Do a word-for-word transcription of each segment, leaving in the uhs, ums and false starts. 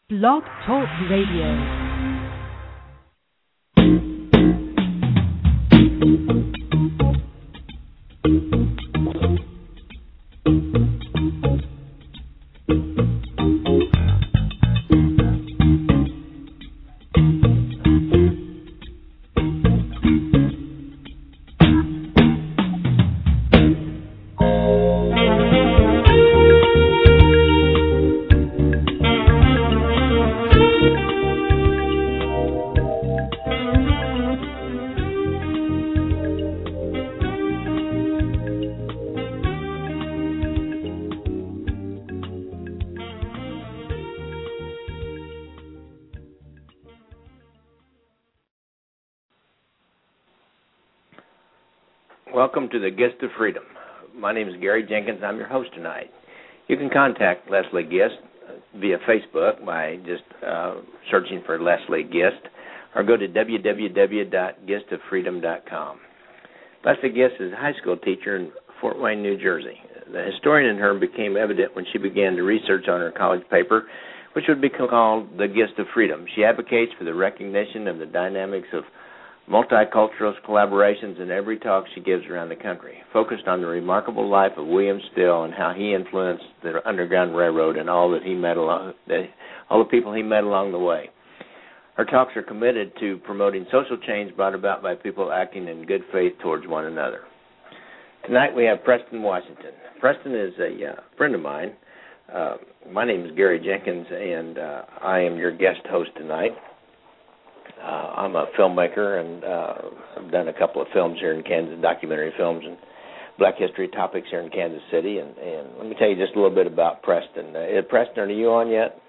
Blog Talk Radio. Welcome to the Gist of Freedom. My name is Gary Jenkins. I'm your host tonight. You can contact Leslie Gist via Facebook by just uh, searching for Leslie Gist, or go to w w w dot gist of freedom dot com. Leslie Gist is a high school teacher in Fort Wayne, New Jersey. The historian in her became evident when she began to research on her college paper, which would be called The Gist of Freedom. She advocates for the recognition of the dynamics of multicultural collaborations in every talk she gives around the country, focused on the remarkable life of William Still and how he influenced the Underground Railroad and all that he met along, the, all the people he met along the way. Her talks are committed to promoting social change brought about by people acting in good faith towards one another. Tonight we have Preston Washington. Preston is a uh, friend of mine. Uh, my name is Gary Jenkins, and uh, I am your guest host tonight. Uh, I'm a filmmaker, and uh, I've done a couple of films here in Kansas, documentary films and Black history topics here in Kansas City. And, and let me tell you just a little bit about Preston. Uh, Preston, are you on yet?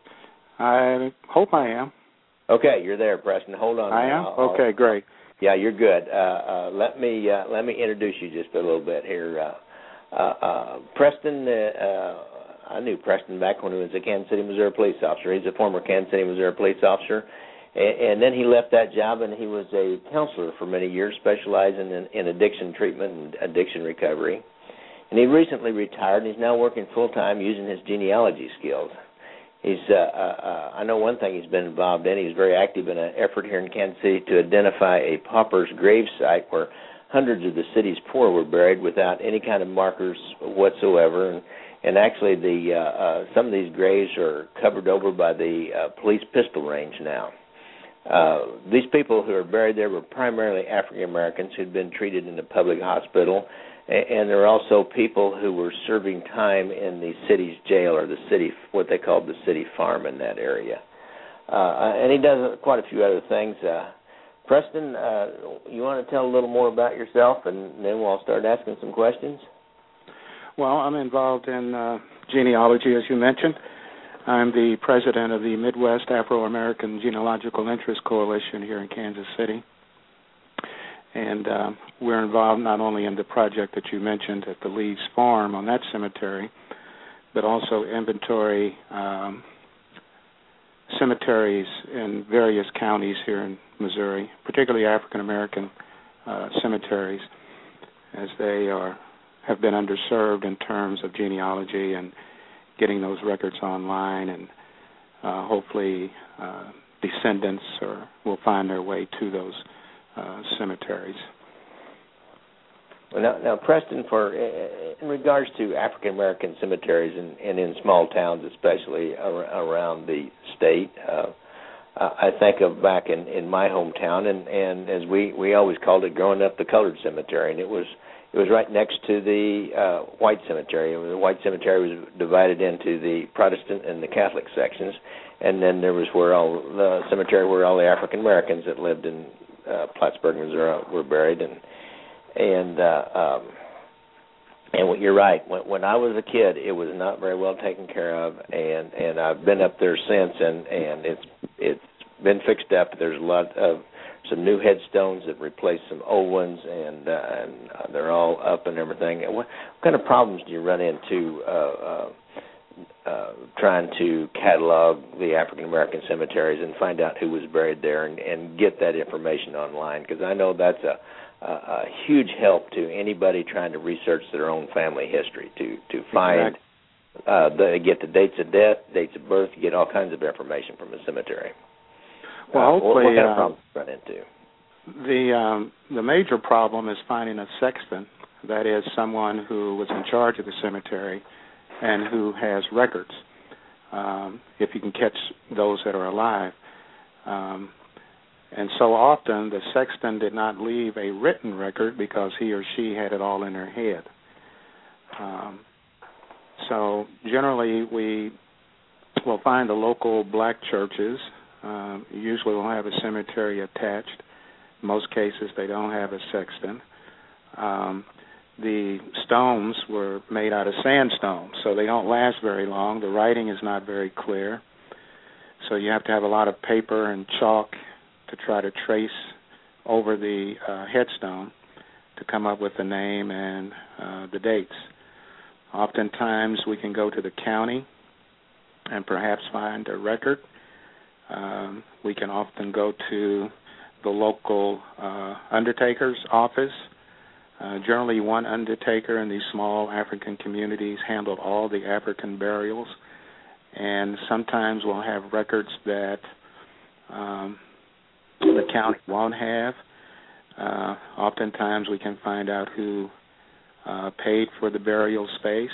I hope I am. Okay, you're there, Preston. Hold on. I am? I'll, okay, great. Yeah, you're good. Uh, uh, let me uh, let me introduce you just a little bit here. Uh, uh, uh, Preston, uh, uh, I knew Preston back when he was a Kansas City, Missouri police officer. He's a former Kansas City, Missouri police officer. And then he left that job, and he was a counselor for many years, specializing in, in addiction treatment and addiction recovery. And he recently retired, and he's now working full-time using his genealogy skills. He's, uh, uh, I know one thing he's been involved in. He's very active in an effort here in Kansas City to identify a pauper's grave site where hundreds of the city's poor were buried without any kind of markers whatsoever. And, and actually, the uh, uh, some of these graves are covered over by the uh, police pistol range now. Uh, these people who are buried there were primarily African Americans who'd been treated in the public hospital, and, and there are also people who were serving time in the city's jail, or the city, what they called the city farm in that area. Uh, and he does quite a few other things. Uh, Preston, uh, you want to tell a little more about yourself, and then we'll start asking some questions? Well, I'm involved in uh, genealogy, as you mentioned. I'm the president of the Midwest Afro-American Genealogical Interest Coalition here in Kansas City. And uh, we're involved not only in the project that you mentioned at the Leeds Farm on that cemetery, but also inventory um, cemeteries in various counties here in Missouri, particularly African-American uh, cemeteries, as they are have been underserved in terms of genealogy and getting those records online, and uh, hopefully uh, descendants or will find their way to those uh, cemeteries. Well, now, now, Preston, for in regards to African American cemeteries and, and in small towns, especially ar- around the state, uh, I think of back in, in my hometown, and, and as we, we always called it growing up, the colored cemetery, and it was It was right next to the uh, white cemetery. The white cemetery was divided into the Protestant and the Catholic sections, and then there was where all the cemetery where all the African Americans that lived in uh, Plattsburgh, Missouri, were buried. And and uh, um, and what, you're right. When, when I was a kid, it was not very well taken care of, and, and I've been up there since, and, and it's it's been fixed up. There's a lot of some new headstones that replace some old ones, and, uh, and uh, they're all up and everything. What, what kind of problems do you run into uh, uh, uh, trying to catalog the African-American cemeteries and find out who was buried there and, and get that information online? Because I know that's a, a, a huge help to anybody trying to research their own family history, to, to find exactly. Uh, they get the dates of death, dates of birth. You get all kinds of information from the cemetery. Well, uh, hopefully, what, what kind of uh, problems do you run into? The um, the major problem is finding a sexton, that is, someone who was in charge of the cemetery and who has records, um, if you can catch those that are alive. Um, and so often the sexton did not leave a written record because he or she had it all in their head. Um, so generally we will find the local black churches. Um, usually will have a cemetery attached. In most cases, they don't have a sexton. Um, the stones were made out of sandstone, so they don't last very long. The writing is not very clear, so you have to have a lot of paper and chalk to try to trace over the uh, headstone to come up with the name and uh, the dates. Oftentimes, we can go to the county and perhaps find a record. Um, we can often go to the local uh, undertaker's office. Uh, generally, one undertaker in these small African communities handled all the African burials, and sometimes we'll have records that um, the county won't have. Uh, oftentimes, we can find out who uh, paid for the burial space.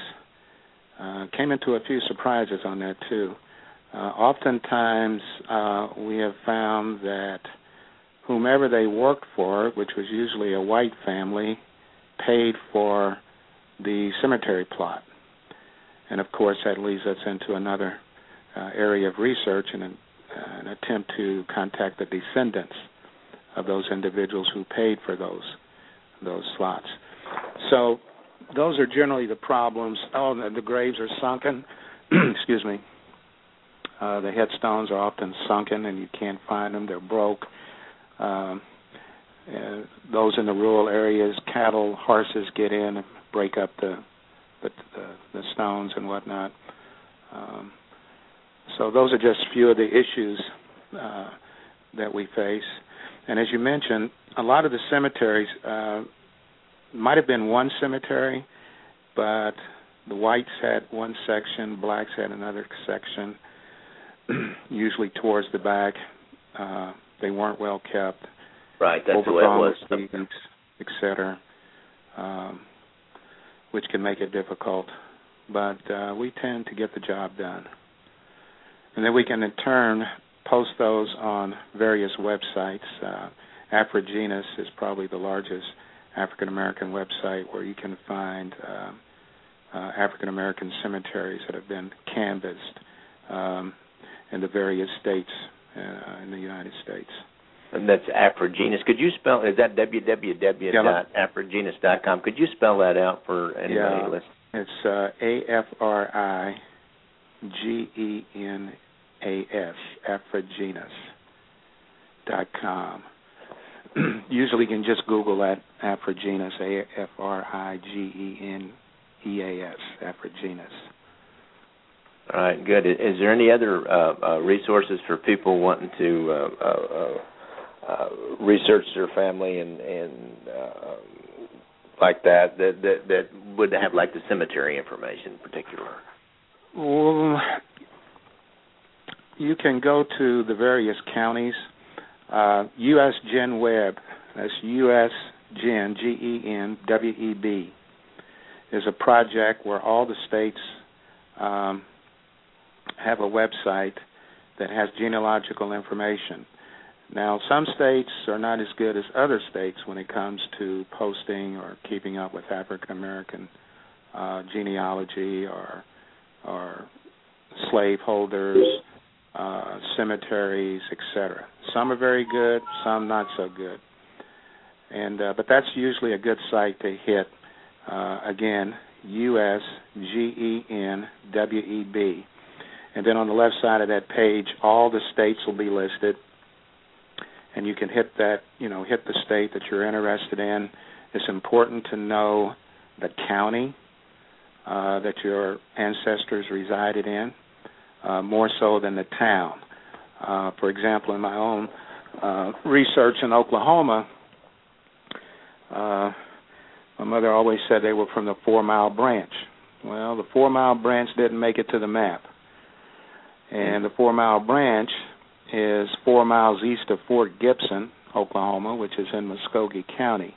Uh, came into a few surprises on that, too. Uh, oftentimes, uh, we have found that whomever they worked for, which was usually a white family, paid for the cemetery plot. And, of course, that leads us into another uh, area of research and an, uh, an attempt to contact the descendants of those individuals who paid for those those slots. So those are generally the problems. Oh, the, the graves are sunken. Excuse me. Uh, the headstones are often sunken and you can't find them. They're broke. Um, uh, those in the rural areas, cattle, horses get in and break up the the, the, the stones and whatnot. Um, so those are just a few of the issues uh, that we face. And as you mentioned, a lot of the cemeteries uh, might have been one cemetery, but the whites had one section, blacks had another section, usually towards the back. Uh, they weren't well kept. Right, that's the way it was. Et cetera, um, which can make it difficult. But uh, we tend to get the job done. And then we can, in turn, post those on various websites. Uh, Afrogenus is probably the largest African-American website where you can find uh, uh, African-American cemeteries that have been canvassed um, in the various states uh, in the United States. And that's Afrogenus. Could you spell, is that w w w dot afrogenus dot com? Could you spell that out for anybody yeah, listening? It's uh, A F R I G E N A S, Afrogenus dot com. Usually you can just Google that, Afrogenus, A F R I G E N E A S, Afrogenus. All right, good. Is there any other uh, uh, resources for people wanting to uh, uh, uh, research their family and, and uh, like that, that, that, that would have like the cemetery information in particular? Well, you can go to the various counties. Uh, U S Gen Web, that's U S Gen, G E N W E B, is a project where all the states um, have a website that has genealogical information. Now, some states are not as good as other states when it comes to posting or keeping up with African-American uh, genealogy or, or slaveholders, uh, cemeteries, et cetera. Some are very good, some not so good. And uh, but that's usually a good site to hit. Uh, again, U S G E N W E B. And then on the left side of that page, all the states will be listed. And you can hit that, you know, hit the state that you're interested in. It's important to know the county uh, that your ancestors resided in, uh, more so than the town. Uh, for example, in my own uh, research in Oklahoma, uh, my mother always said they were from the Four Mile Branch. Well, the Four Mile Branch didn't make it to the map. And the Four Mile Branch is four miles east of Fort Gibson, Oklahoma, which is in Muskogee County.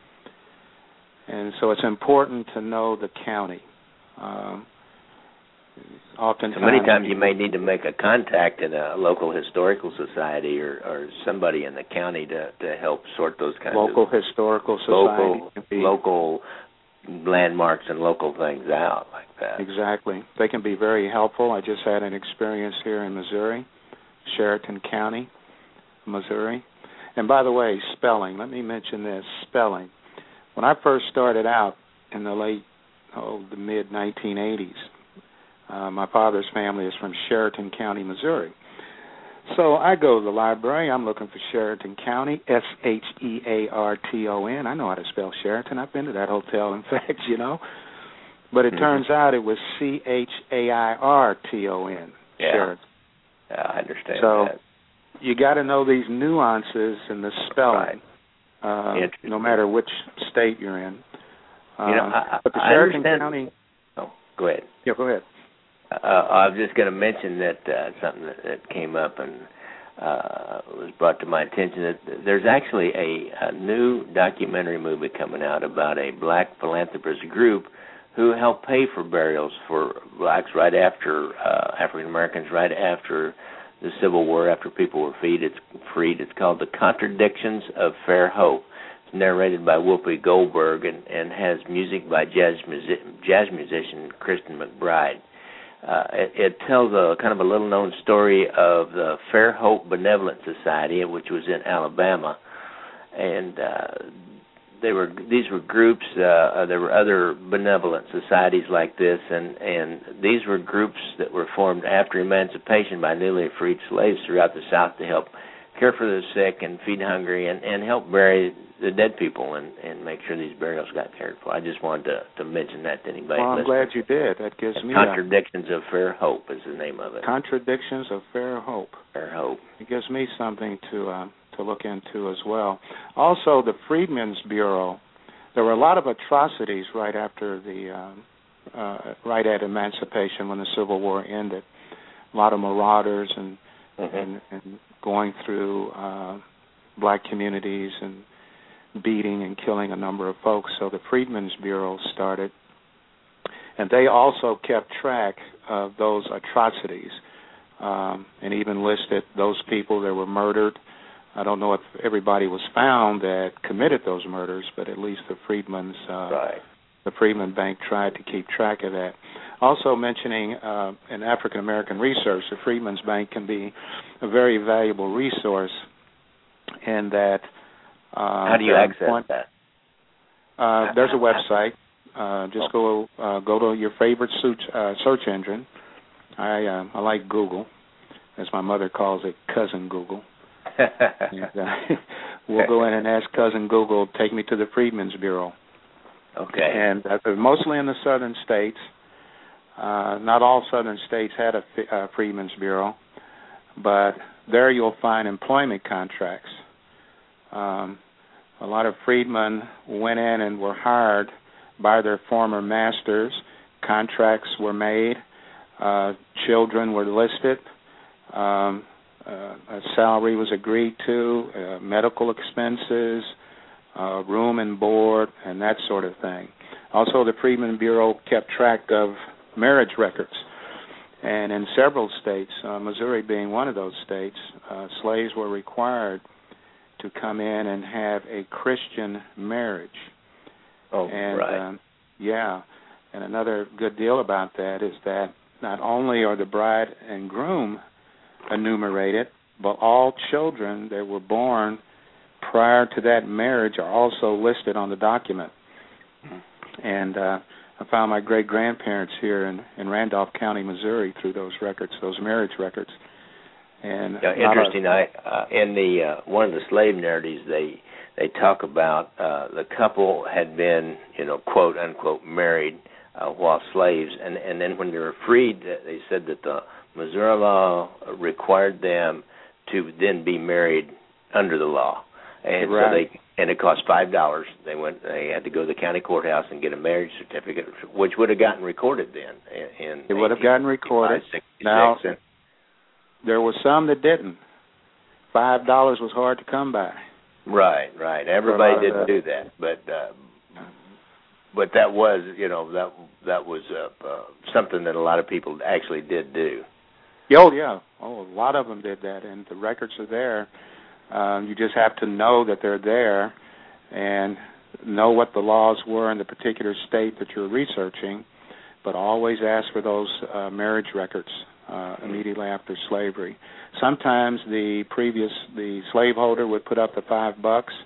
And so it's important to know the county. Um, oftentimes, so many times you may need to make a contact in a local historical society or, or somebody in the county to, to help sort those kinds local of historical society, local local landmarks and local things out like that. Exactly. They can be very helpful. I just had an experience here in Missouri, Sheraton County, Missouri. And by the way, spelling. Let me mention this, spelling. When I first started out in the late, oh, the mid nineteen eighties, uh, my father's family is from Sheraton County, Missouri. So I go to the library. I'm looking for Sheraton County, S H E A R T O N. I know how to spell Sheraton. I've been to that hotel, in fact, you know. But it mm-hmm. turns out it was C H A I R T O N, yeah. Sheraton. Yeah, I understand so that. You got to know these nuances in the spelling, right. uh, no matter which state you're in. Uh, you know, I, but the I Sheraton understand. County... Oh, go ahead. Yeah, go ahead. Uh, I was just going to mention that uh, something that, that came up and uh, was brought to my attention, that there's actually a, a new documentary movie coming out about a black philanthropist group who helped pay for burials for blacks right after, uh, African Americans right after the Civil War, after people were freed. It's, freed. It's called The Contradictions of Fair Hope. It's narrated by Whoopi Goldberg and, and has music by jazz, music, jazz musician Kristen McBride. Uh, it, it tells a kind of a little-known story of the Fair Hope Benevolent Society, which was in Alabama, and uh, they were these were groups. Uh, there were other benevolent societies like this, and, and these were groups that were formed after emancipation by newly freed slaves throughout the South to help care for the sick and feed the hungry and, and help bury the dead people and, and make sure these burials got cared for. I just wanted to, to mention that to anybody. Well, I'm glad you did. That gives me Contradictions a... of Fair Hope is the name of it. Contradictions of Fair Hope. Fair Hope. It gives me something to uh, to look into as well. Also, the Freedmen's Bureau. There were a lot of atrocities right after the uh, uh, right at emancipation when the Civil War ended. A lot of marauders and mm-hmm. and, and going through uh, black communities and beating and killing a number of folks. So the Freedmen's Bureau started, and they also kept track of those atrocities um, and even listed those people that were murdered. I don't know if everybody was found that committed those murders, but at least the Freedmen's uh, right. the Freedmen Bank tried to keep track of that. Also mentioning uh, in African American research, the Freedmen's Bank can be a very valuable resource in that. Uh, How do you access point, that? Uh, there's a website. Uh, just go uh, go to your favorite search, uh, search engine. I uh, I like Google, as my mother calls it, Cousin Google. and, uh, we'll go in and ask Cousin Google, take me to the Freedmen's Bureau. Okay. And uh, mostly in the southern states. Uh, not all southern states had a uh, Freedmen's Bureau, but there you'll find employment contracts. Um, a lot of freedmen went in and were hired by their former masters. Contracts were made. Uh, children were listed. Um, uh, a salary was agreed to, uh, medical expenses, uh, room and board, and that sort of thing. Also, the Freedmen's Bureau kept track of marriage records. And in several states, uh, Missouri being one of those states, uh, slaves were required to come in and have a Christian marriage. Oh, and, right. Um, yeah. And another good deal about that is that not only are the bride and groom enumerated, but all children that were born prior to that marriage are also listed on the document. Mm-hmm. And uh, I found my great-grandparents here in, in Randolph County, Missouri, through those records, those marriage records. And yeah, interesting. A, I uh, in the uh, one of the slave narratives, they they talk about uh, the couple had been, you know, quote unquote, married uh, while slaves, and and then when they were freed, they said that the Missouri law required them to then be married under the law, and right. so they And it cost five dollars. They went. They had to go to the county courthouse and get a marriage certificate, which would have gotten recorded then. In, in it would have gotten recorded. Now, and, there were some that didn't. Five dollars was hard to come by. Right, right. Everybody didn't do that, but uh, but that was, you know, that that was uh, uh, something that a lot of people actually did do. Oh yeah, oh a lot of them did that, and the records are there. Um, you just have to know that they're there and know what the laws were in the particular state that you're researching, but always ask for those uh, marriage records uh, immediately after slavery. Sometimes the previous, the slaveholder would put up the five bucks,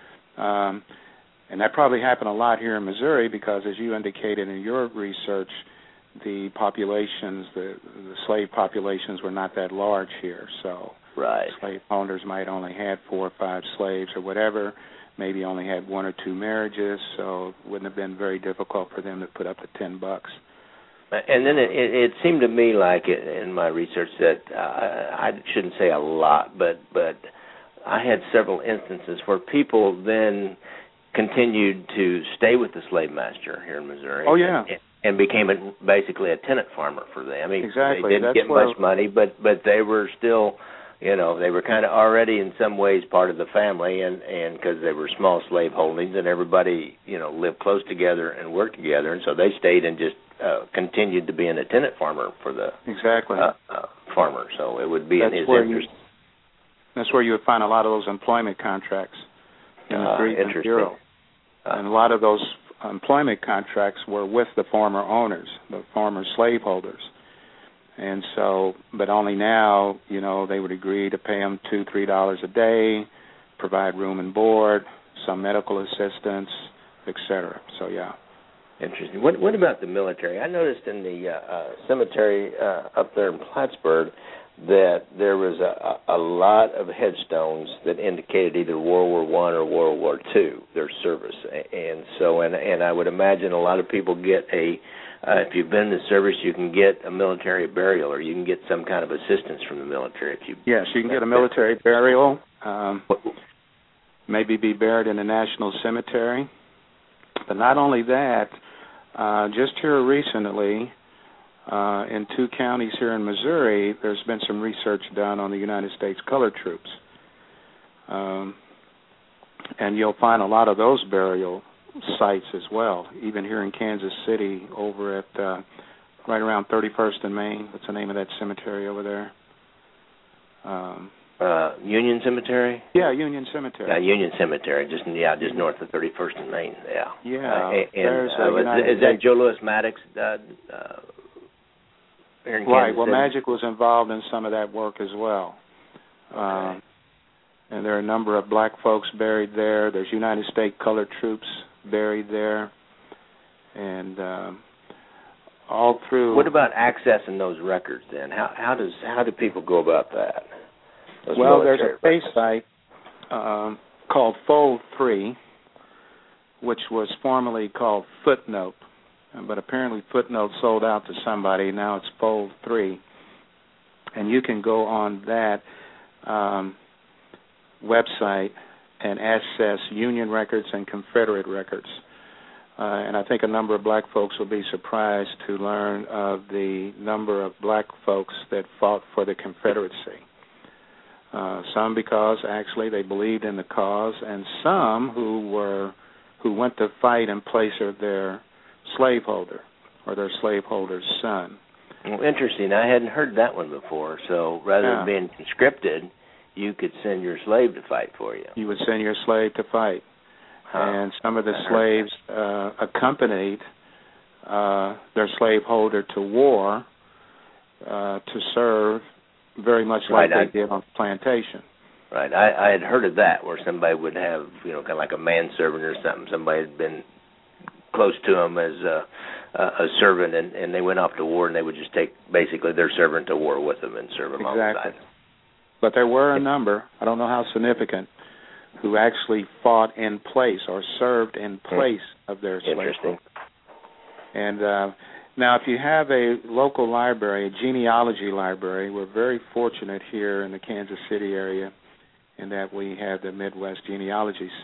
um, and that probably happened a lot here in Missouri because, as you indicated in your research, the populations, the, the slave populations were not that large here, so right. slave owners might only had four or five slaves or whatever, maybe only had one or two marriages, so it wouldn't have been very difficult for them to put up the ten bucks. And then it, it, it seemed to me like it, in my research that uh, I shouldn't say a lot, but but I had several instances where people then continued to stay with the slave master here in Missouri. Oh yeah. And, and became a, basically a tenant farmer for them. I mean, exactly. they didn't That's get where... much money, but but they were still, you know, they were kind of already in some ways part of the family, and and because they were small slave holdings, and everybody, you know, lived close together and worked together, and so they stayed and just uh, continued to be in a tenant farmer for the exactly uh, uh, farmer. So it would be that's in his where interest. You, that's where you would find a lot of those employment contracts in the uh, Freedmen Bureau, uh, and a lot of those employment contracts were with the former owners, the former slaveholders. And so, but only now, you know, they would agree to pay them two, three dollars a day, provide room and board, some medical assistance, et cetera. So, yeah. Interesting. What What about the military? I noticed in the uh, uh, cemetery uh, up there in Plattsburgh that there was a, a lot of headstones that indicated either World War One or World War Two, their service. And so, and and I would imagine a lot of people get a, uh, if you've been in the service, you can get a military burial, or you can get some kind of assistance from the military. If you yes, you can get a military burial, um, maybe be buried in a national cemetery. But not only that, uh, just here recently, Uh, in two counties here in Missouri, there's been some research done on the United States colored troops. Um, and you'll find a lot of those burial sites as well, even here in Kansas City over at uh, right around thirty-first and Main. What's the name of that cemetery over there? Um, uh, Union Cemetery? Yeah, Union Cemetery. Yeah, Union Cemetery, just yeah, just north of thirty-first and Main, yeah. Yeah. Uh, and, there's uh, is, is that Joe Louis Maddox? Uh, uh, Right. Well, Magic was involved in some of that work as well. Okay. Um, and there are a number of black folks buried there. There's United States colored troops buried there. And um, all through... What about accessing those records then? How how does how do people go about that? Those well, there's a records? face site um, called Fold three, which was formerly called Footnote. But apparently Footnote sold out to somebody. Now it's Fold three. And you can go on that um, website and access Union records and Confederate records. Uh, and I think a number of black folks will be surprised to learn of the number of black folks that fought for the Confederacy. Uh, some because actually they believed in the cause, and some who were who went to fight in place of their slaveholder or their slaveholder's son. Well, interesting. I hadn't heard that one before. So rather yeah. than being conscripted, you could send your slave to fight for you. You would send your slave to fight. Huh. And some of the I slaves uh, accompanied uh, their slaveholder to war uh, to serve very much like right, they I, did on the plantation. Right. I, I had heard of that, where somebody would have, you know, kind of like a manservant or something. Somebody had been close to them as a, a servant, and, and they went off to war, and they would just take basically their servant to war with them and serve them exactly. alongside. But there were a number, I don't know how significant, who actually fought in place or served in place mm. of their slaves. Interesting. And uh, now, if you have a local library, a genealogy library, we're very fortunate here in the Kansas City area in that we have the Midwest Genealogy Center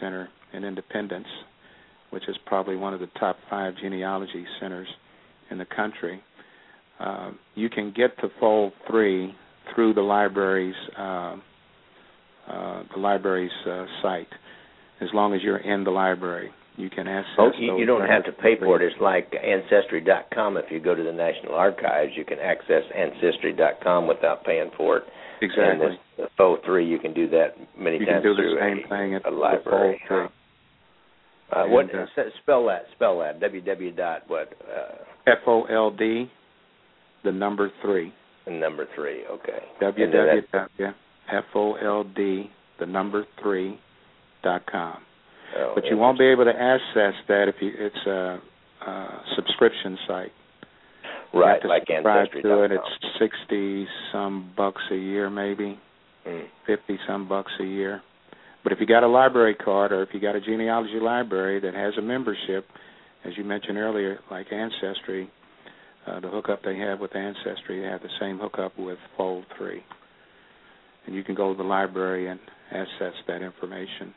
in Independence, which is probably one of the top five genealogy centers in the country. Uh, you can get to Fold three through the library's uh, uh, the library's uh, site. As long as you're in the library, you can access. Oh, you, those you don't have to pay for it. It's like Ancestry dot com. If you go to the National Archives, you can access Ancestry dot com without paying for it. Exactly. And the Fold three, you can do that many you times can do through the same a, thing at a library. Fold three. Uh, what and, uh, spell that? Spell that. www dot what? Uh, F O L D, the number three. The number three. Okay. www. F O L D, the number three, dot com. Oh, but you won't be able to access that if you. It's a, a subscription site. You right, have to like subscribe Ancestry. to it. It's sixty some bucks a year, maybe mm. fifty some bucks a year. But if you got a library card, or if you got a genealogy library that has a membership, as you mentioned earlier, like Ancestry, uh, the hookup they have with Ancestry, they have the same hookup with Fold three. And you can go to the library and access that information.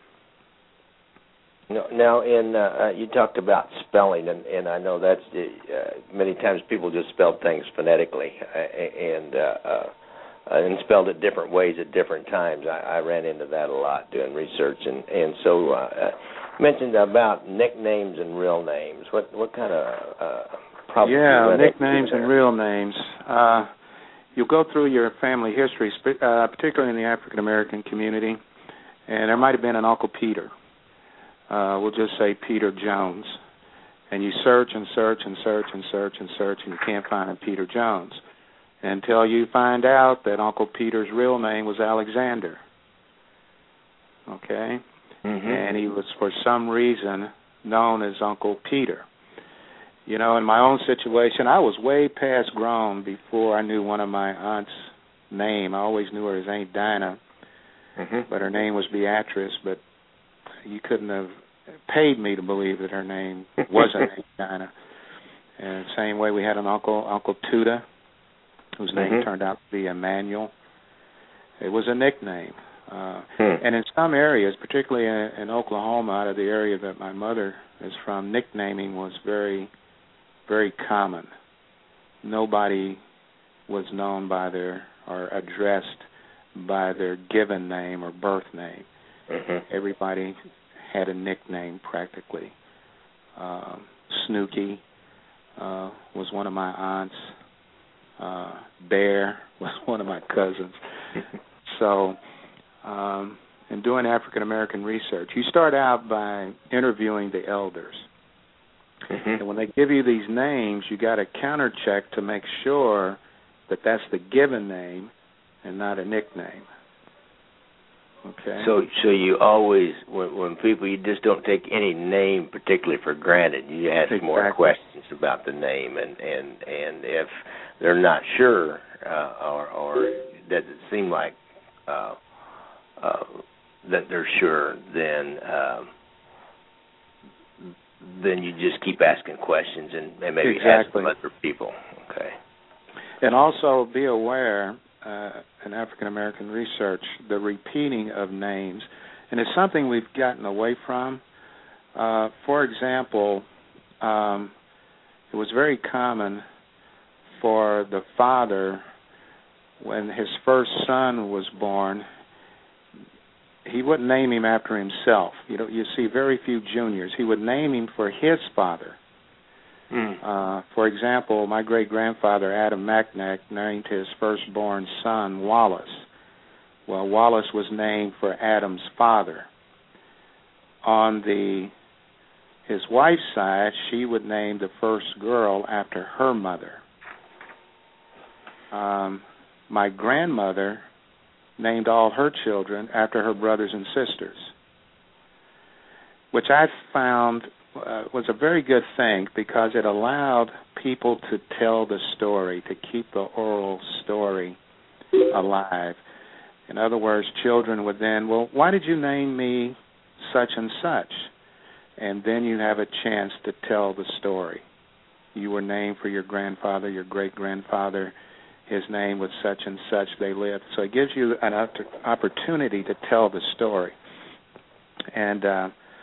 No, now, in uh, uh, you talked about spelling, and, and I know that's uh, many times people just spell things phonetically, uh, and uh, uh, and spelled it different ways at different times. I, I ran into that a lot doing research, and and so uh, uh, mentioned about nicknames and real names. What what kind of uh, problems? Yeah, nicknames and real names. Uh, you'll go through your family history, uh, particularly in the African American community, and there might have been an Uncle Peter. Uh, we'll just say Peter Jones. And you search and search and search and search and search, and you can't find a Peter Jones until you find out that Uncle Peter's real name was Alexander. Okay? Mm-hmm. And he was, for some reason, known as Uncle Peter. You know, in my own situation, I was way past grown before I knew one of my aunt's name. I always knew her as Aunt Dinah, mm-hmm. but her name was Beatrice, but you couldn't have paid me to believe that her name wasn't Aunt Dinah. And the same way we had an uncle, Uncle Tuda, whose name mm-hmm. turned out to be Emmanuel. It was a nickname. Uh, hmm. And in some areas, particularly in, in Oklahoma, out of the area that my mother is from, nicknaming was very, very common. Nobody was known by their, or addressed by their given name or birth name. Mm-hmm. Everybody had a nickname practically. Uh, Snooky uh, was one of my aunts. Uh, Bear was one of my cousins. So, um, in doing African American research, you start out by interviewing the elders. Mm-hmm. And when they give you these names, you got to counter check to make sure that that's the given name and not a nickname. Okay. So, so you always, when, when people, you just don't take any name particularly for granted. You ask exactly. more questions about the name, and, and, and if they're not sure, uh, or, or does it seem like uh, uh, that they're sure, then uh, then you just keep asking questions and, and maybe exactly. ask some other people. Okay. And also be aware. Uh, in African American research, the repeating of names, and it's something we've gotten away from. Uh, for example, um, it was very common for the father, when his first son was born, he wouldn't name him after himself. You know, you see very few juniors. He would name him for his father. Mm. Uh, for example, my great-grandfather, Adam Macknack, named his firstborn son Wallace. Well, Wallace was named for Adam's father. On the his wife's side, she would name the first girl after her mother. Um, my grandmother named all her children after her brothers and sisters, which I found Uh, was a very good thing because it allowed people to tell the story, to keep the oral story alive. In other words, children would then, well, why did you name me such and such? And then you have a chance to tell the story. You were named for your grandfather, your great-grandfather. His name was such and such. They lived. So it gives you an opportunity to tell the story. And uh,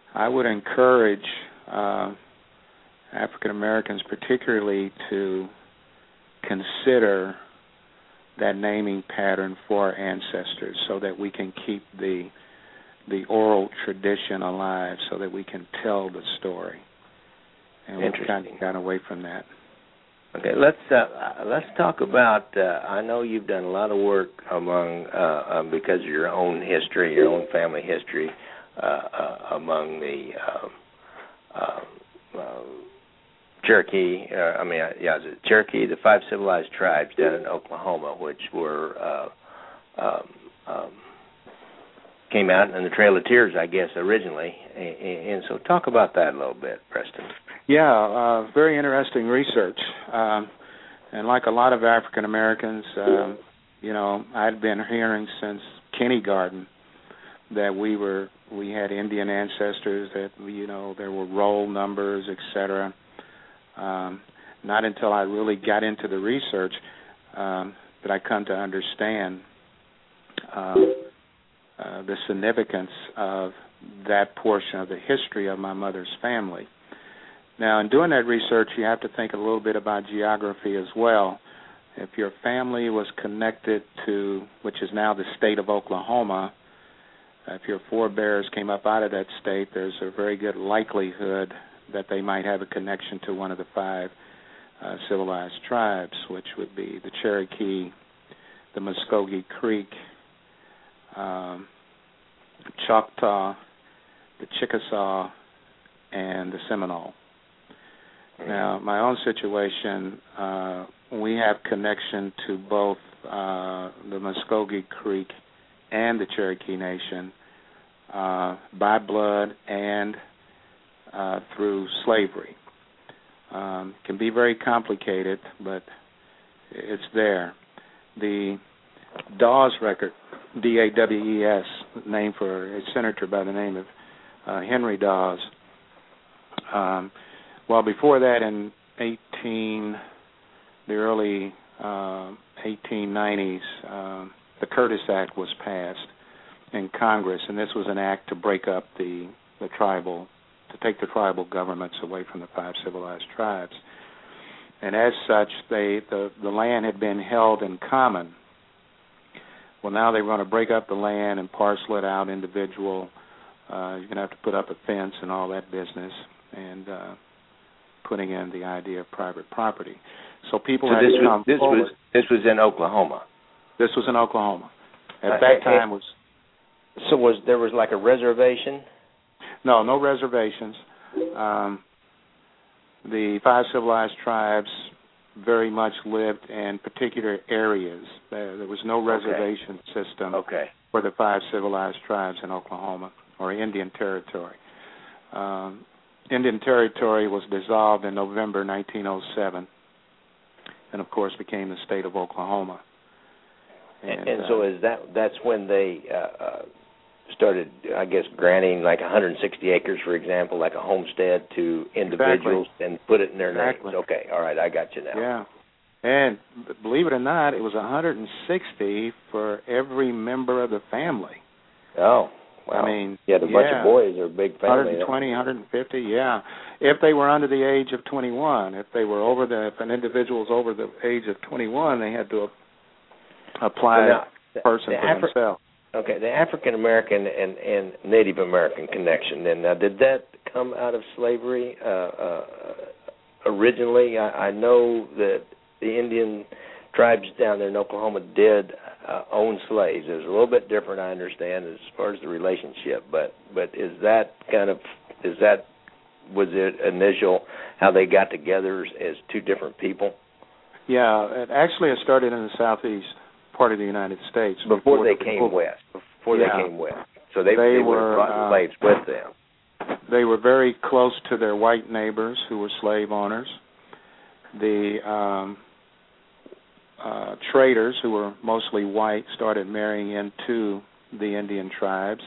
I would encourage uh, African Americans particularly to consider that naming pattern for our ancestors so that we can keep the the oral tradition alive, so that we can tell the story. And we've kind of gotten away from that. Okay, let's uh, let's talk about. Uh, I know you've done a lot of work among uh, um, because of your own history, your own family history, uh, uh, among the uh, uh, uh, Cherokee. Uh, I mean, uh, yeah, the Cherokee, the five civilized tribes down in Oklahoma, which were uh, um, um, came out in the Trail of Tears, I guess, originally. And, and so, talk about that a little bit, Preston. Yeah, uh, very interesting research. Um, and like a lot of African Americans, uh, you know, I'd been hearing since kindergarten that we were we had Indian ancestors, that, you know, there were roll numbers, et cetera. Um, not until I really got into the research um, did I come to understand uh, uh, the significance of that portion of the history of my mother's family. Now, in doing that research, you have to think a little bit about geography as well. If your family was connected to, which is now the state of Oklahoma, if your forebears came up out of that state, there's a very good likelihood that they might have a connection to one of the five uh, civilized tribes, which would be the Cherokee, the Muskogee Creek, um, Choctaw, the Chickasaw, and the Seminole. Now, my own situation, uh, we have connection to both uh, the Muskogee Creek and the Cherokee Nation uh, by blood and uh, through slavery. Um, it can be very complicated, but it's there. The Dawes record, D A W E S, named for a senator by the name of uh, Henry Dawes. Um, well, before that, in eighteen, the early uh, eighteen nineties, uh, the Curtis Act was passed in Congress, and this was an act to break up the, the tribal, to take the tribal governments away from the five civilized tribes. And as such, they the, the land had been held in common. Well, now they want to break up the land and parcel it out individual. Uh, you're going to have to put up a fence and all that business, and uh, putting in the idea of private property. So people so had this to come was, this forward. was this was in Oklahoma. This was in Oklahoma. At Uh, that eh, time was So was there was like a reservation? no no reservations. Um, the five civilized tribes very much lived in particular areas. There, there was no reservation okay. system okay. for the five civilized tribes in Oklahoma, or Indian Territory. Um, Indian Territory was dissolved in November nineteen oh seven, and of course became the state of Oklahoma. And, And, and uh, so is that that's when they uh, uh, started, I guess, granting like one hundred sixty acres, for example, like a homestead to individuals, exactly. and put it in their exactly. names. Okay, all right, I got you now. Yeah. And believe it or not, it was one hundred sixty for every member of the family. Oh, wow. I mean, yeah, the yeah, bunch of boys are a big family. one hundred twenty, one hundred fifty, yeah. If they were under the age of twenty-one, if they were over the, if an individual was over the age of twenty-one, they had to apply so now, a person the, the for Afri- themselves. Okay, the African American and, and Native American connection. Then, now, did that come out of slavery uh, uh, originally? I, I know that the Indian tribes down there in Oklahoma did uh, own slaves. It was a little bit different, I understand, as far as the relationship. But but is that kind of is that was it initial how they got together as, as two different people? Yeah, it actually it started in the southeast part of the United States before, before they the, came before, west. Before yeah. they came west, so they, they, they were brought uh, slaves with them. They were very close to their white neighbors who were slave owners. The um, uh, traders, who were mostly white, started marrying into the Indian tribes,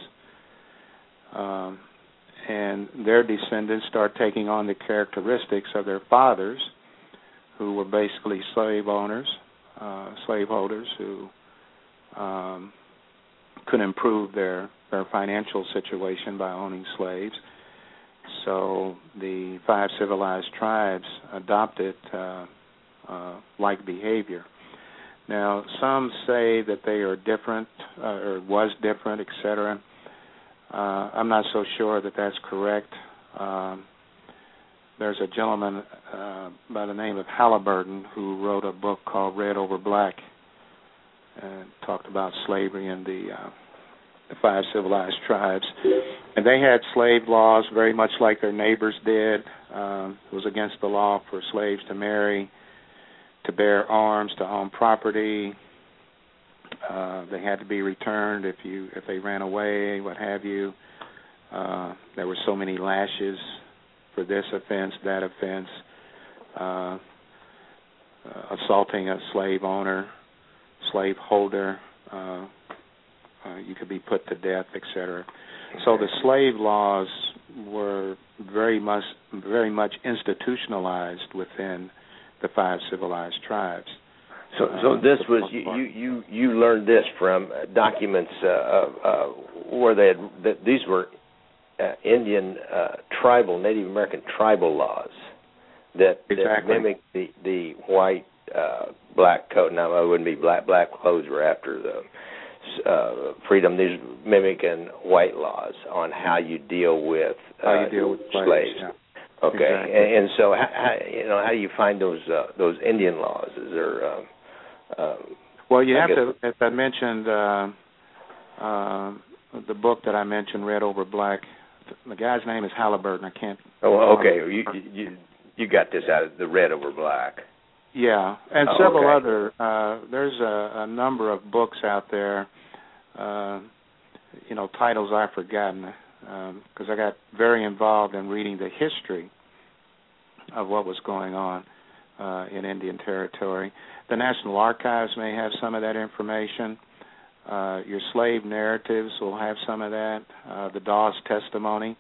um, and their descendants start taking on the characteristics of their fathers, who were basically slave owners, uh, slaveholders who um, could improve their, their financial situation by owning slaves. so the five civilized tribes adopted uh, uh, like behavior. Now, some say that they are different, uh, or was different, et cetera. Uh, I'm not so sure that that's correct. Um, there's a gentleman uh, by the name of Halliburton who wrote a book called Red Over Black and talked about slavery in the, uh, the five civilized tribes. And they had slave laws very much like their neighbors did. Um, it was against the law for slaves to marry, to bear arms, to own property. Uh, they had to be returned if you if they ran away, what have you. Uh, there were so many lashes for this offense, that offense. Uh, uh, assaulting a slave owner, slave holder, uh, uh, you could be put to death, et cetera. So the slave laws were very much very much institutionalized within the five civilized tribes. So, so this was you, you, you, you learned this from documents uh, uh, where they had that these were uh, Indian uh, tribal, Native American tribal laws that, exactly. that mimicked the the white uh, black code. Now it wouldn't be black black clothes were after the uh, freedom. These mimicking white laws on how you deal with uh, how you deal with slaves. slaves. Yeah. Okay, exactly. and, and so how, how, you know, how do you find those uh, those Indian laws? Is there? Uh, uh, well, you I have guess, to. As I mentioned, uh, uh, the book that I mentioned, Red Over Black. The guy's name is Halliburton. I can't. Oh, okay. You you you got this out of the Red Over Black. Yeah, and oh, several okay. other. Uh, there's a, a number of books out there. Uh, you know, titles I've forgotten. Because um, I got very involved in reading the history of what was going on uh, in Indian Territory. The National Archives may have some of that information. Uh, your slave narratives will have some of that. Uh, the Dawes Testimony.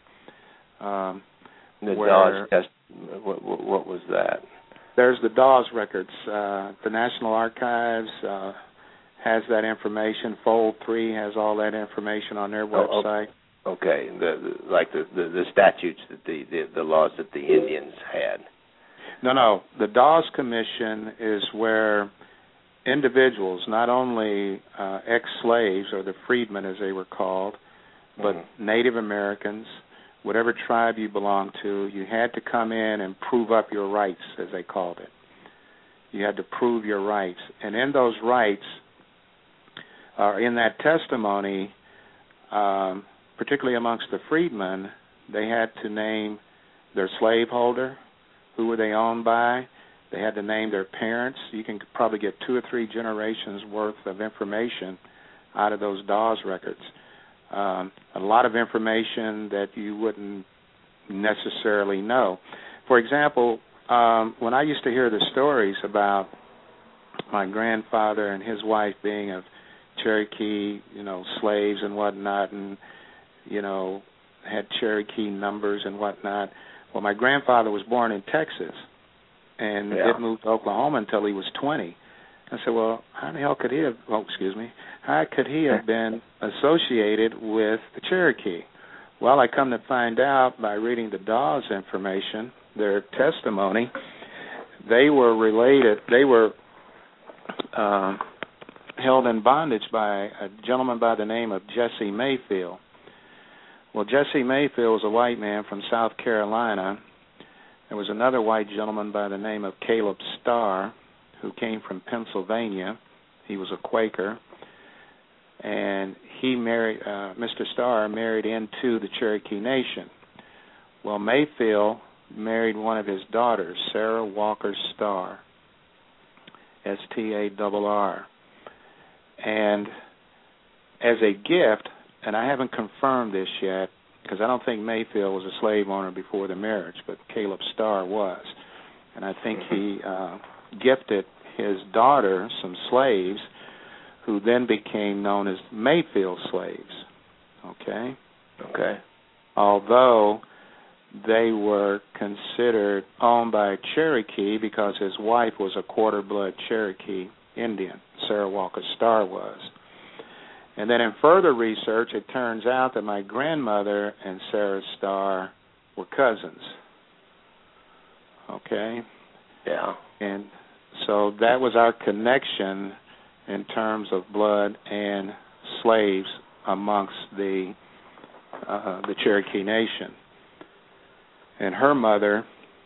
Um, the where, Dawes Testimony, what, what, what was that? There's the Dawes records. Uh, the National Archives uh, has that information. Fold three has all that information on their website. Oh, okay. Okay, the, the, like the, the, the statutes, that the, the the laws that the Indians had. No, no. The Dawes Commission is where individuals, not only uh, ex-slaves or the freedmen as they were called, but mm-hmm. Native Americans, whatever tribe you belonged to, you had to come in and prove up your rights, as they called it. You had to prove your rights. And in those rights, or uh, in that testimony, um, particularly amongst the freedmen, they had to name their slaveholder, who were they owned by. They had to name their parents. You can probably get two or three generations worth of information out of those Dawes records. Um, a lot of information that you wouldn't necessarily know. For example, um, when I used to hear the stories about my grandfather and his wife being of Cherokee, you know, slaves and whatnot, and you know, had Cherokee numbers and whatnot. Well, my grandfather was born in Texas and yeah. didn't move to Oklahoma until he was twenty. I said, well, how the hell could he have, oh, excuse me, how could he have been associated with the Cherokee? Well, I come to find out by reading the Dawes information, their testimony, they were related, they were uh, held in bondage by a gentleman by the name of Jesse Mayfield. Well, Jesse Mayfield was a white man from South Carolina. There was another white gentleman by the name of Caleb Starr who came from Pennsylvania. He was a Quaker. And he married, uh, Mister Starr married into the Cherokee Nation. Well, Mayfield married one of his daughters, Sarah Walker Starr, S T A R R. And as a gift, and I haven't confirmed this yet, because I don't think Mayfield was a slave owner before the marriage, but Caleb Starr was. And I think he uh, gifted his daughter some slaves who then became known as Mayfield slaves. Okay? Okay. Although they were considered owned by Cherokee because his wife was a quarter-blood Cherokee Indian. Sarah Walker Starr was. And then in further research, it turns out that my grandmother and Sarah Starr were cousins. Okay? Yeah. And so that was our connection in terms of blood and slaves amongst the uh, the Cherokee Nation. And her mother,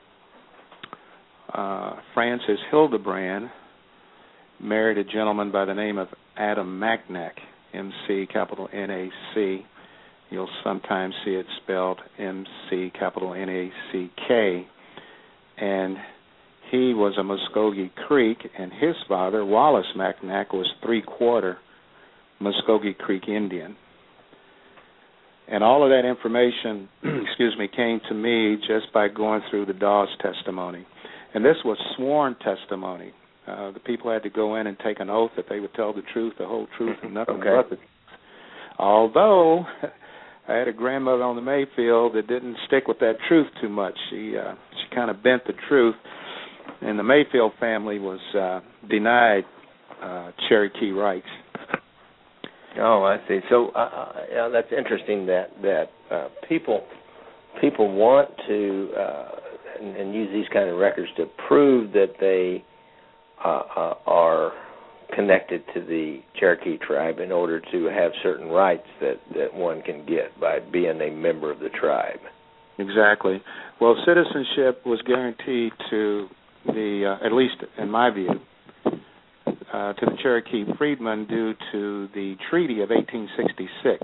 uh, Frances Hildebrand, married a gentleman by the name of Adam Macnac, M C capital N A C. You'll sometimes see it spelled M C capital N A C K. And he was a Muskogee Creek, and his father, Wallace Macnac, was three-quarter Muskogee Creek Indian. And all of that information, excuse me, came to me just by going through the Dawes testimony. And this was sworn testimony. Uh, the people had to go in and take an oath that they would tell the truth, the whole truth, and nothing okay. but the truth. Although I had a grandmother on the Mayfield that didn't stick with that truth too much. She uh, she kind of bent the truth, and the Mayfield family was uh, denied uh, Cherokee rights. Oh, I see. So uh, yeah, that's interesting that that uh, people people want to uh, and, and use these kind of records to prove that they uh, uh, are connected to the Cherokee tribe in order to have certain rights that, that one can get by being a member of the tribe. Exactly. Well, citizenship was guaranteed to the, uh, at least in my view, uh, to the Cherokee freedmen due to the Treaty of eighteen sixty-six.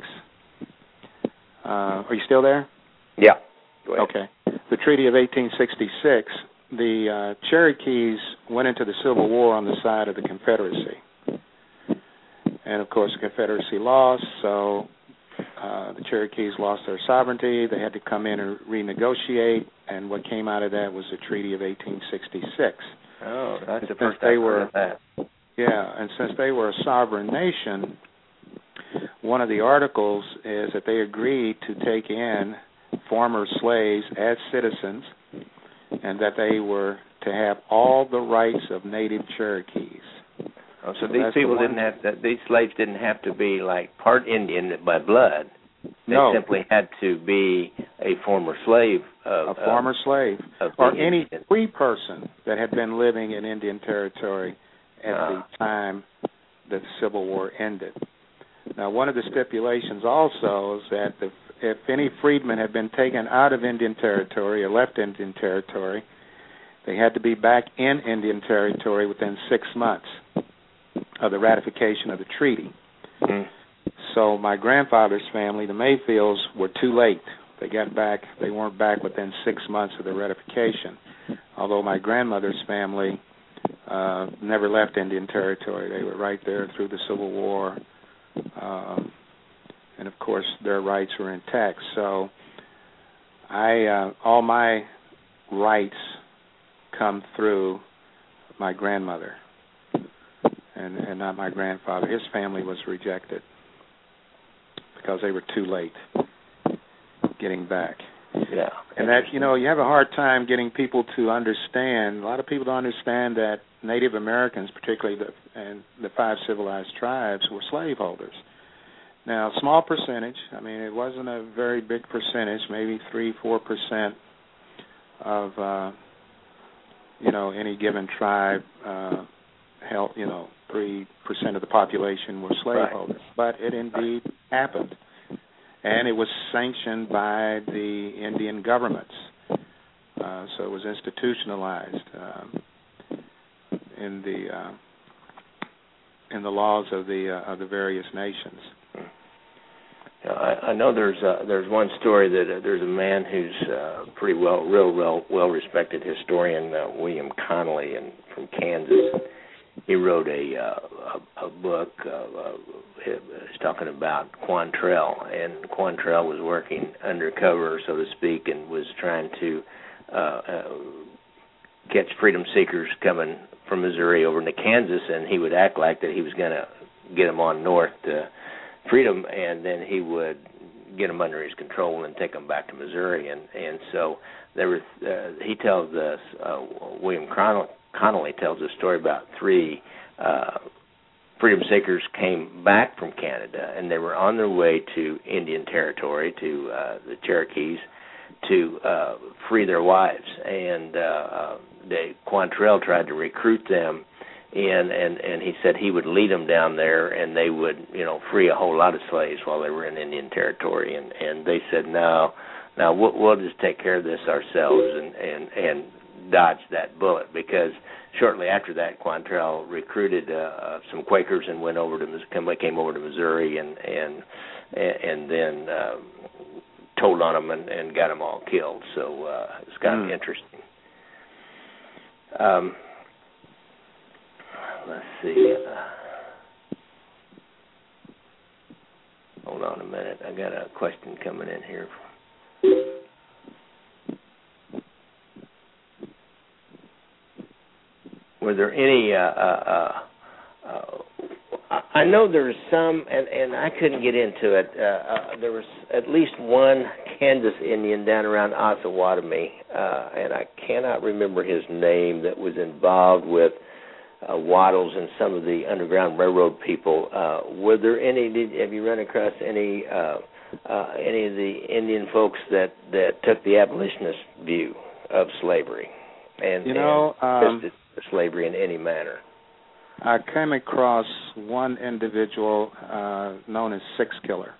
Uh, are you still there? Yeah. Go ahead. Okay. The Treaty of eighteen sixty-six, the uh, Cherokees went into the Civil War on the side of the Confederacy. And, of course, the Confederacy lost, so uh, the Cherokees lost their sovereignty. They had to come in and renegotiate, and what came out of that was the Treaty of eighteen sixty-six. Oh, that's the since first they I've were, heard of that. Yeah, and since they were a sovereign nation, one of the articles is that they agreed to take in former slaves as citizens, and that they were to have all the rights of native Cherokees. Oh, so, so these people the didn't have to, these slaves didn't have to be like part Indian by blood. They no. simply had to be a former slave. Of, a former of, slave. Of or any free person that had been living in Indian Territory at uh. the time that the Civil War ended. Now, one of the stipulations also is that the, if any freedmen had been taken out of Indian Territory or left Indian Territory, they had to be back in Indian Territory within six months of the ratification of the treaty. Mm-hmm. So my grandfather's family, the Mayfields, were too late. They got back, they weren't back within six months of the ratification. Although my grandmother's family uh, never left Indian Territory. They were right there through the Civil War. Um, and, of course, their rights were intact. So I, uh, all my rights come through my grandmother and, and not my grandfather. His family was rejected because they were too late getting back. Yeah. And that, you know, you have a hard time getting people to understand. A lot of people don't understand that Native Americans, particularly the, and the five civilized tribes, were slaveholders. Now, small percentage. I mean, it wasn't a very big percentage, maybe three, four percent of, uh, you know, any given tribe uh, held, you know, three percent of the population were slaveholders. Right. But it indeed happened. And it was sanctioned by the Indian governments. Uh, so it was institutionalized um, in the uh, in the laws of the uh, of the various nations. Yeah, I, I know there's uh, there's one story that uh, there's a man who's uh, pretty well, real well well respected historian, uh, William Connolly, and from Kansas. He wrote a uh, a, a book. Uh, uh, he's talking about Quantrell, and Quantrell was working undercover, so to speak, and was trying to uh, uh, catch freedom seekers coming from Missouri over into Kansas, and he would act like that he was going to get them on north to freedom, and then he would get them under his control and take them back to Missouri, and and so there was. Uh, he tells us uh, William Connolly. Connolly tells a story about three uh, freedom seekers came back from Canada, and they were on their way to Indian Territory, to uh, the Cherokees, to uh, free their wives, and uh, they, Quantrell tried to recruit them in, and, and he said he would lead them down there, and they would, you know, free a whole lot of slaves while they were in Indian territory, and, and they said, no, no, we'll, we'll just take care of this ourselves, and, and, and dodge that bullet, because shortly after that, Quantrell recruited uh, some Quakers and went over to came over to Missouri, and and and then uh, told on them and, and got them all killed. So uh, it's kind mm. of interesting. Um, let's see. Uh, hold on a minute. I got a question coming in here. Were there any, uh, uh, uh, I know there's some, and, and I couldn't get into it, uh, uh, there was at least one Kansas Indian down around Osawatomie, uh, and I cannot remember his name, that was involved with uh, Waddles and some of the Underground Railroad people. Uh, were there any, did, have you run across any, uh, uh, any of the Indian folks that, that took the abolitionist view of slavery? And, you know, and um, slavery in any manner? I came across one individual uh, known as Six Killer,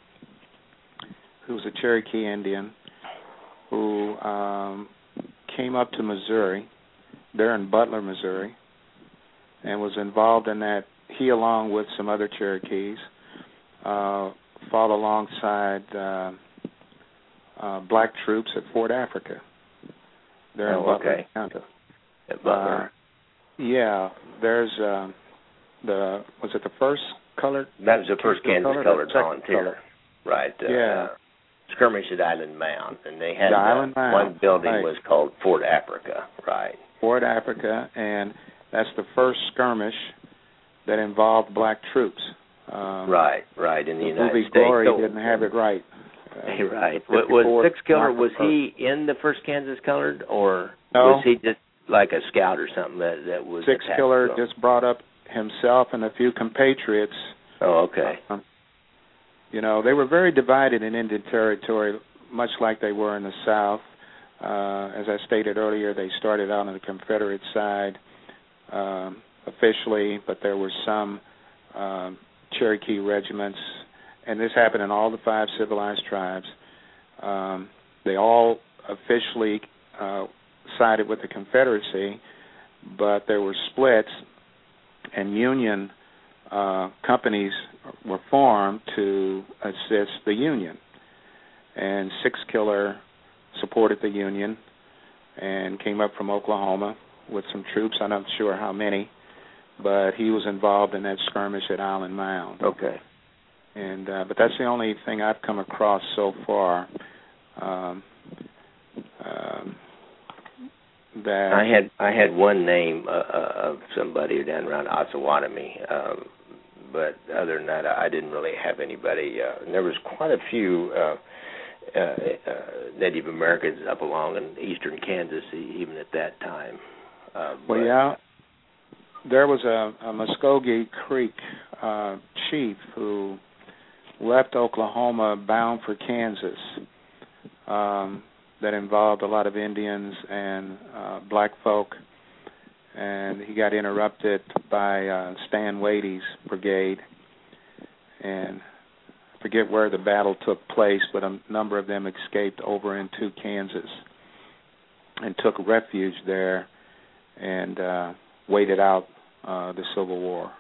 who was a Cherokee Indian who um, came up to Missouri, there in Butler, Missouri, and was involved in that. He, along with some other Cherokees, uh, fought alongside uh, uh, black troops at Fort Africa, there oh, in Butler okay. County. At Butler. Uh, yeah, there's uh, the was it the first colored? That was the first Kansas colored, colored volunteer, color. right? Uh, yeah, skirmish at Island Mound, and they had the uh, Island Mound, one building right. was called Fort Africa, right? Fort Africa, and that's the first skirmish that involved black troops. Um, right, right. In the, the United movie States, Glory so, didn't have it right. Uh, right. Was Six Killer, was he in the first Kansas Colored, or no. was he just like a scout or something that, that was Six Killer just brought up himself and a few compatriots. Oh, okay. Um, you know, they were very divided in Indian Territory, much like they were in the South. Uh, as I stated earlier, they started out on the Confederate side um, officially, but there were some um, Cherokee regiments, and this happened in all the five civilized tribes. Um, they all officially uh, sided with the Confederacy, but there were splits, and Union uh, companies were formed to assist the Union. And Six Killer supported the Union and came up from Oklahoma with some troops. I'm not sure how many, but he was involved in that skirmish at Island Mound. Okay. And uh, but that's the only thing I've come across so far. Um, um, that I had I had one name uh, of somebody down around Osawatomie, um, but other than that, I didn't really have anybody. Uh, and there was quite a few uh, uh, uh, Native Americans up along in eastern Kansas, even at that time. Uh, well, yeah, there was a, a Muskogee Creek uh, chief who left Oklahoma bound for Kansas. Um, that involved a lot of Indians and uh, black folk, and he got interrupted by uh, Stan Wade's brigade, and I forget where the battle took place, but a number of them escaped over into Kansas and took refuge there and uh, waited out uh, the Civil War.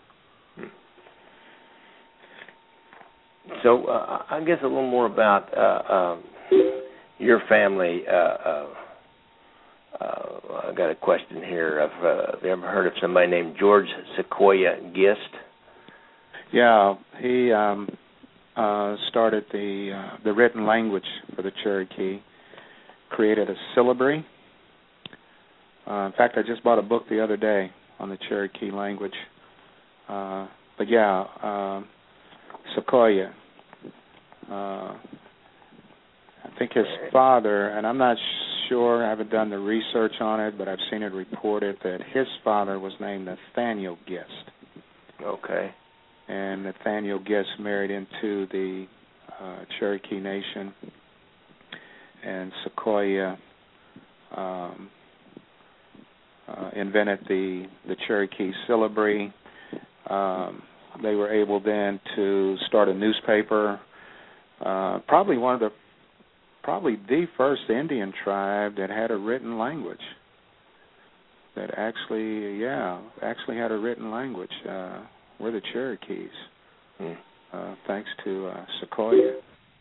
So uh, I guess a little more about uh, um, your family. Uh, uh, uh, I got a question here. Have, uh, have you ever heard of somebody named George Sequoyah Gist? Yeah, he um, uh, started the uh, the written language for the Cherokee, created a syllabary. Uh, in fact, I just bought a book the other day on the Cherokee language. Uh, but yeah, uh, Sequoyah. Uh, I think his father, and I'm not sure, I haven't done the research on it, but I've seen it reported that his father was named Nathaniel Gist. Okay. And Nathaniel Gist married into the uh, Cherokee Nation. and Sequoyah um, uh, invented the, the Cherokee syllabary. Um, they were able then to start a newspaper, uh, probably one of the, probably the first Indian tribe that had a written language. That actually, yeah, actually had a written language. Uh, we're the Cherokees, hmm. uh, thanks to uh, Sequoyah.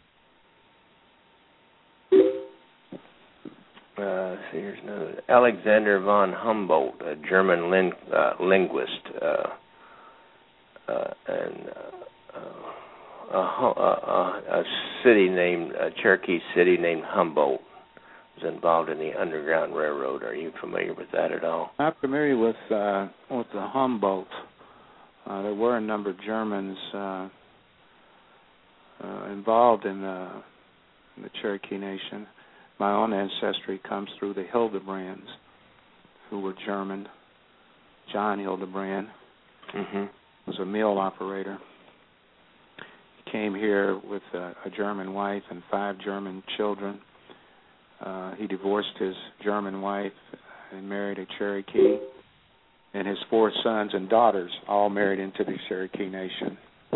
Uh, see, here's another. Alexander von Humboldt, a German lin- uh, linguist, uh, uh, and uh, a, a, a city named, a Cherokee city named Humboldt was involved in the Underground Railroad. Are you familiar with that at all? Not familiar with uh, with the Humboldt. Uh, there were a number of Germans uh, uh, involved in, uh, in the Cherokee Nation. My own ancestry comes through the Hildebrands, who were German. John Hildebrand mm-hmm. was a mill operator. He came here with a, a German wife and five German children. Uh, he divorced his German wife and married a Cherokee, and his four sons and daughters all married into the Cherokee Nation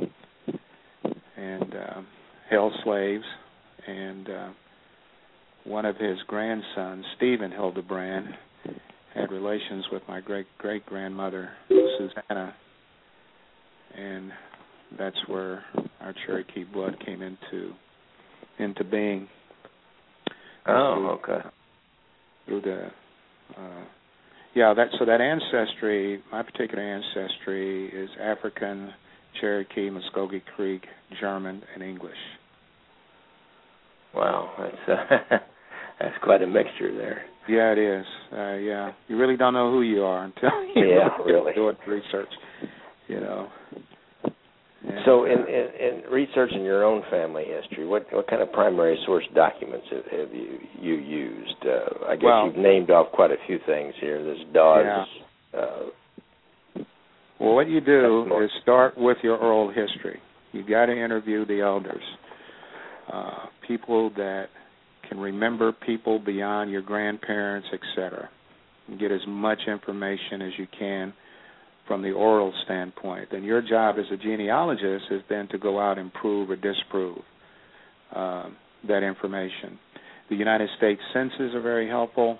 and uh, held slaves. And uh, one of his grandsons, Stephen Hildebrand, had relations with my great-great-grandmother, Susanna, and that's where our Cherokee blood came into into being. Oh, through, okay. Through the, uh, yeah, that so that ancestry, my particular ancestry is African, Cherokee, Muskogee Creek, German, and English. Wow, that's uh, that's quite a mixture there. Yeah, it is. Uh, yeah, you really don't know who you are until you yeah, really do research. You know. And, so, uh, in, in, in researching your own family history, what what kind of primary source documents have, have you you used? Uh, I guess well, you've named off quite a few things here. There's Dawes. Yeah. Uh, well, what you do is start with your oral history. You got to interview the elders, uh, people that can remember people beyond your grandparents, et cetera. And get as much information as you can from the oral standpoint. Then your job as a genealogist is then to go out and prove or disprove uh, that information. The United States census are very helpful.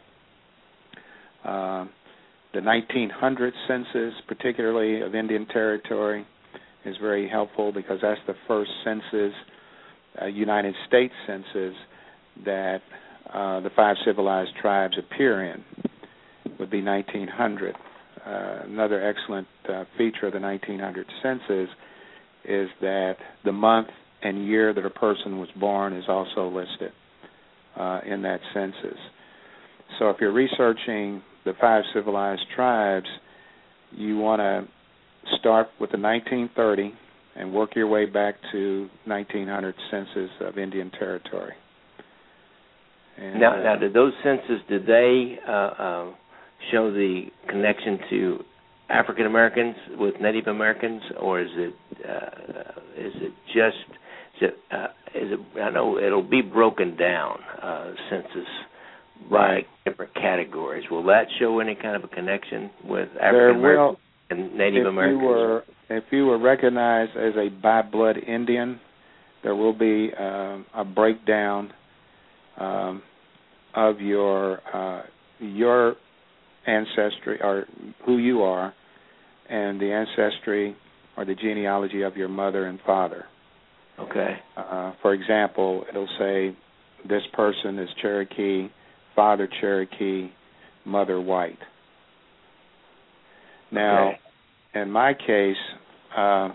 Uh, the nineteen hundred census, particularly of Indian Territory, is very helpful because that's the first census, uh, United States census, that uh, the five civilized tribes appear in, would be nineteen hundred. Uh, another excellent uh, feature of the nineteen hundred census is that the month and year that a person was born is also listed uh, in that census. So if you're researching the five civilized tribes, you want to start with the nineteen thirty and work your way back to nineteen hundred census of Indian Territory. And, now, uh, now, did those census, did they uh, uh, show the connection to African Americans with Native Americans, or is it uh, is it just is it, uh, is it? I know it'll be broken down uh, census by right. different categories. Will that show any kind of a connection with African Americans and Native if Americans? You were, if you were recognized as a by-blood Indian, there will be uh, a breakdown um, of your uh, your ancestry, or who you are, and the ancestry or the genealogy of your mother and father. Okay. Uh, for example, it'll say this person is Cherokee, father Cherokee, mother white. Now, okay. In my case, uh,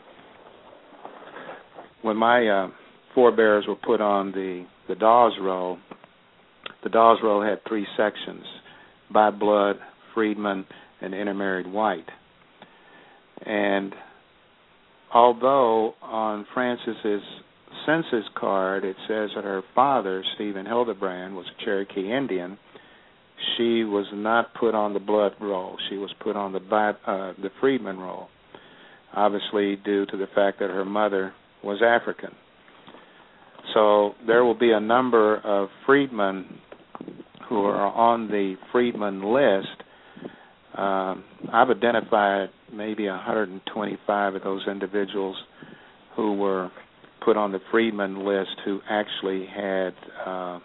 when my uh, forebears were put on the, the Dawes roll, the Dawes roll had three sections: by blood, freedman, and intermarried white. And although on Frances's census card it says that her father, Stephen Hildebrand, was a Cherokee Indian, she was not put on the blood roll. She was put on the by, uh, the freedman roll, obviously due to the fact that her mother was African. So there will be a number of freedmen who are on the freedmen list. Um, I've identified maybe one hundred twenty-five of those individuals who were put on the freedmen list who actually had uh,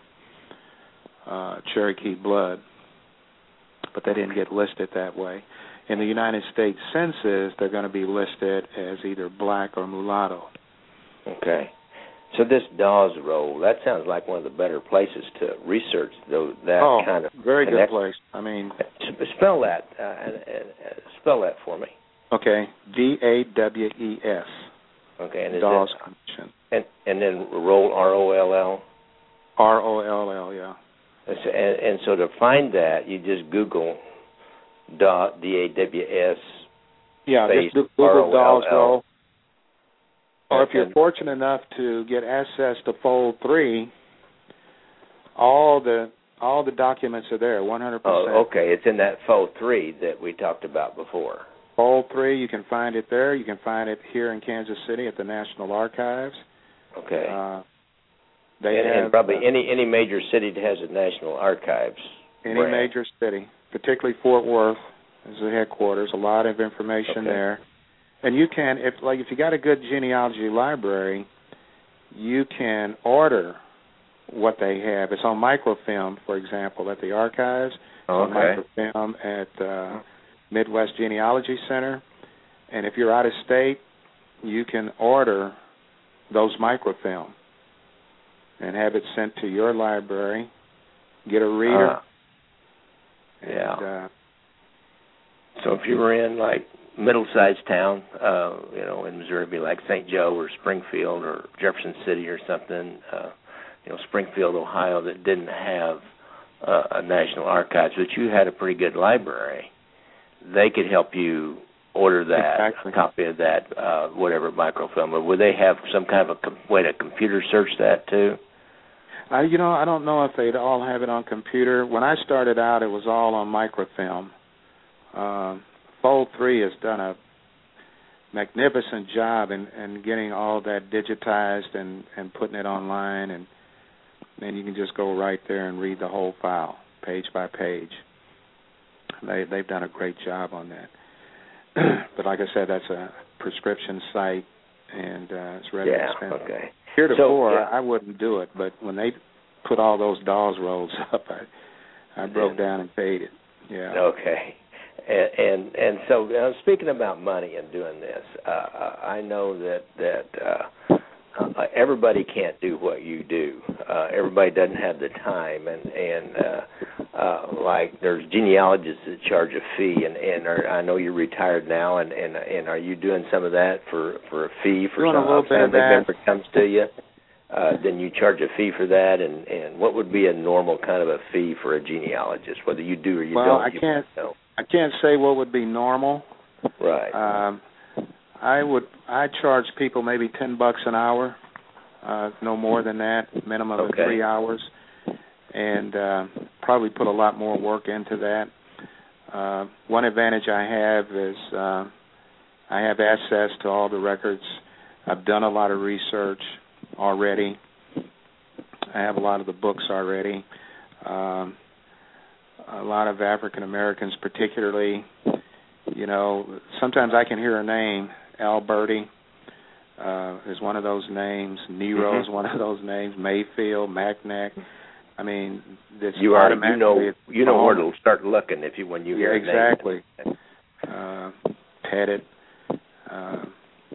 uh, Cherokee blood, but they didn't get listed that way. In the United States Census, they're going to be listed as either black or mulatto. Okay. So this Dawes Roll, that sounds like one of the better places to research those, that oh, kind of very connection. good place. I mean, spell that. Uh, and, and, uh, spell that for me. Okay, D A W E S. Okay, and is Dawes that, Commission. And and then Roll, R O L L. R O L L, yeah. And so, and, and so to find that, you just Google D A W S. Yeah, just Google Dawes Roll. Or if you're fortunate enough to get access to Fold three, all the all the documents are there, one hundred percent. Oh, okay. It's in that Fold three that we talked about before. Fold three, you can find it there. You can find it here in Kansas City at the National Archives. Okay. Uh, they and, have and probably uh, any any major city that has a National Archives. Any brand. major city, particularly Fort Worth is the headquarters. A lot of information okay. there. And you can, if like if you got a good genealogy library, you can order what they have. It's on microfilm, for example, at the archives. It's okay. on microfilm at uh, Midwest Genealogy Center. And if you're out of state, you can order those microfilm and have it sent to your library. Get a reader. Uh, yeah. And, uh, so if you were in like middle-sized town, uh, you know, in Missouri, be like Saint Joe or Springfield or Jefferson City or something, uh, you know, Springfield, Ohio, that didn't have uh, a National Archives, but you had a pretty good library, they could help you order that, exactly. a copy of that, uh, whatever microfilm. Or would they have some kind of a com- way to computer search that too? Uh, you know, I don't know if they'd all have it on computer. When I started out, it was all on microfilm. Uh, Fold three has done a magnificent job in, in getting all that digitized and, and putting it online, and then you can just go right there and read the whole file, page by page. They, they've done a great job on that. But like I said, that's a prescription site, and uh, it's rather yeah, expensive. Okay. Heretofore, so, yeah. I wouldn't do it, but when they put all those Dawes rolls up, I, I broke down and paid it. Yeah. Okay. And, and and so uh, speaking about money and doing this, uh, I know that that uh, uh, everybody can't do what you do. Uh, everybody doesn't have the time, and and uh, uh, like there's genealogists that charge a fee, and and are, I know you're retired now, and, and and are you doing some of that for, for a fee for doing some a little bit of family that. member comes to you? Uh, then you charge a fee for that, and, and what would be a normal kind of a fee for a genealogist, whether you do or you well, don't? I you can't. Know. I can't say what would be normal. Right. Um, I would. I charge people maybe ten bucks an hour, uh, no more than that. Minimum of okay. three hours, and uh, probably put a lot more work into that. Uh, one advantage I have is uh, I have access to all the records. I've done a lot of research already. I have a lot of the books already. Um, a lot of African Americans, particularly, you know, sometimes I can hear a name. Alberti uh, is one of those names. Nero mm-hmm. is one of those names. Mayfield, Mackinac. I mean, this you are you know you know home. where to start looking if you when you hear yeah, exactly. a name. Uh, Pettit, uh,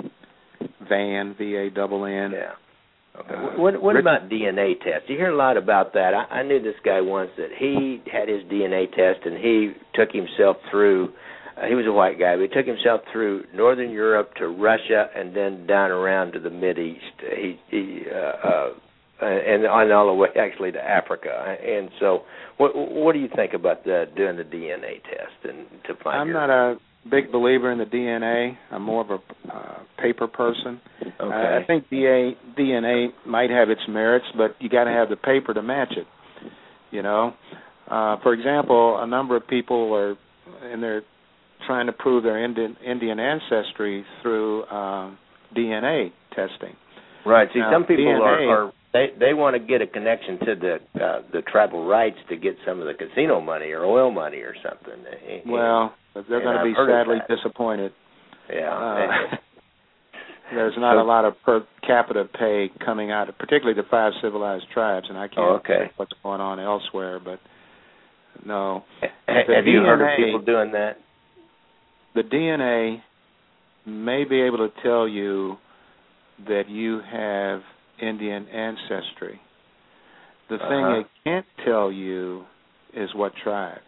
Van, V A double N. Yeah. Okay. What, what about D N A tests? You hear a lot about that. I, I knew this guy once that he had his D N A test, and he took himself through, uh, he was a white guy, but he took himself through Northern Europe to Russia and then down around to the Mideast. He, he uh, uh, and on all the way actually to Africa. And so what what do you think about the, doing the D N A test and to find I'm your... not a big believer in the D N A. I'm more of a uh, paper person. Okay. Uh, I think D N A might have its merits, but you got to have the paper to match it. You know, uh, for example, a number of people are, and they're trying to prove their Indian, Indian ancestry through uh, D N A testing. Right. See, now, some people D N A, are, are they they want to get a connection to the uh, the tribal rights to get some of the casino money or oil money or something. Well, and, they're going to be sadly disappointed. Yeah. Uh, there's not so, a lot of per capita pay coming out, particularly the five civilized tribes, and I can't oh, okay. think what's going on elsewhere, but no. H have D N A, you heard of people doing that? The D N A may be able to tell you that you have Indian ancestry. The uh-huh. thing it can't tell you is what tribe.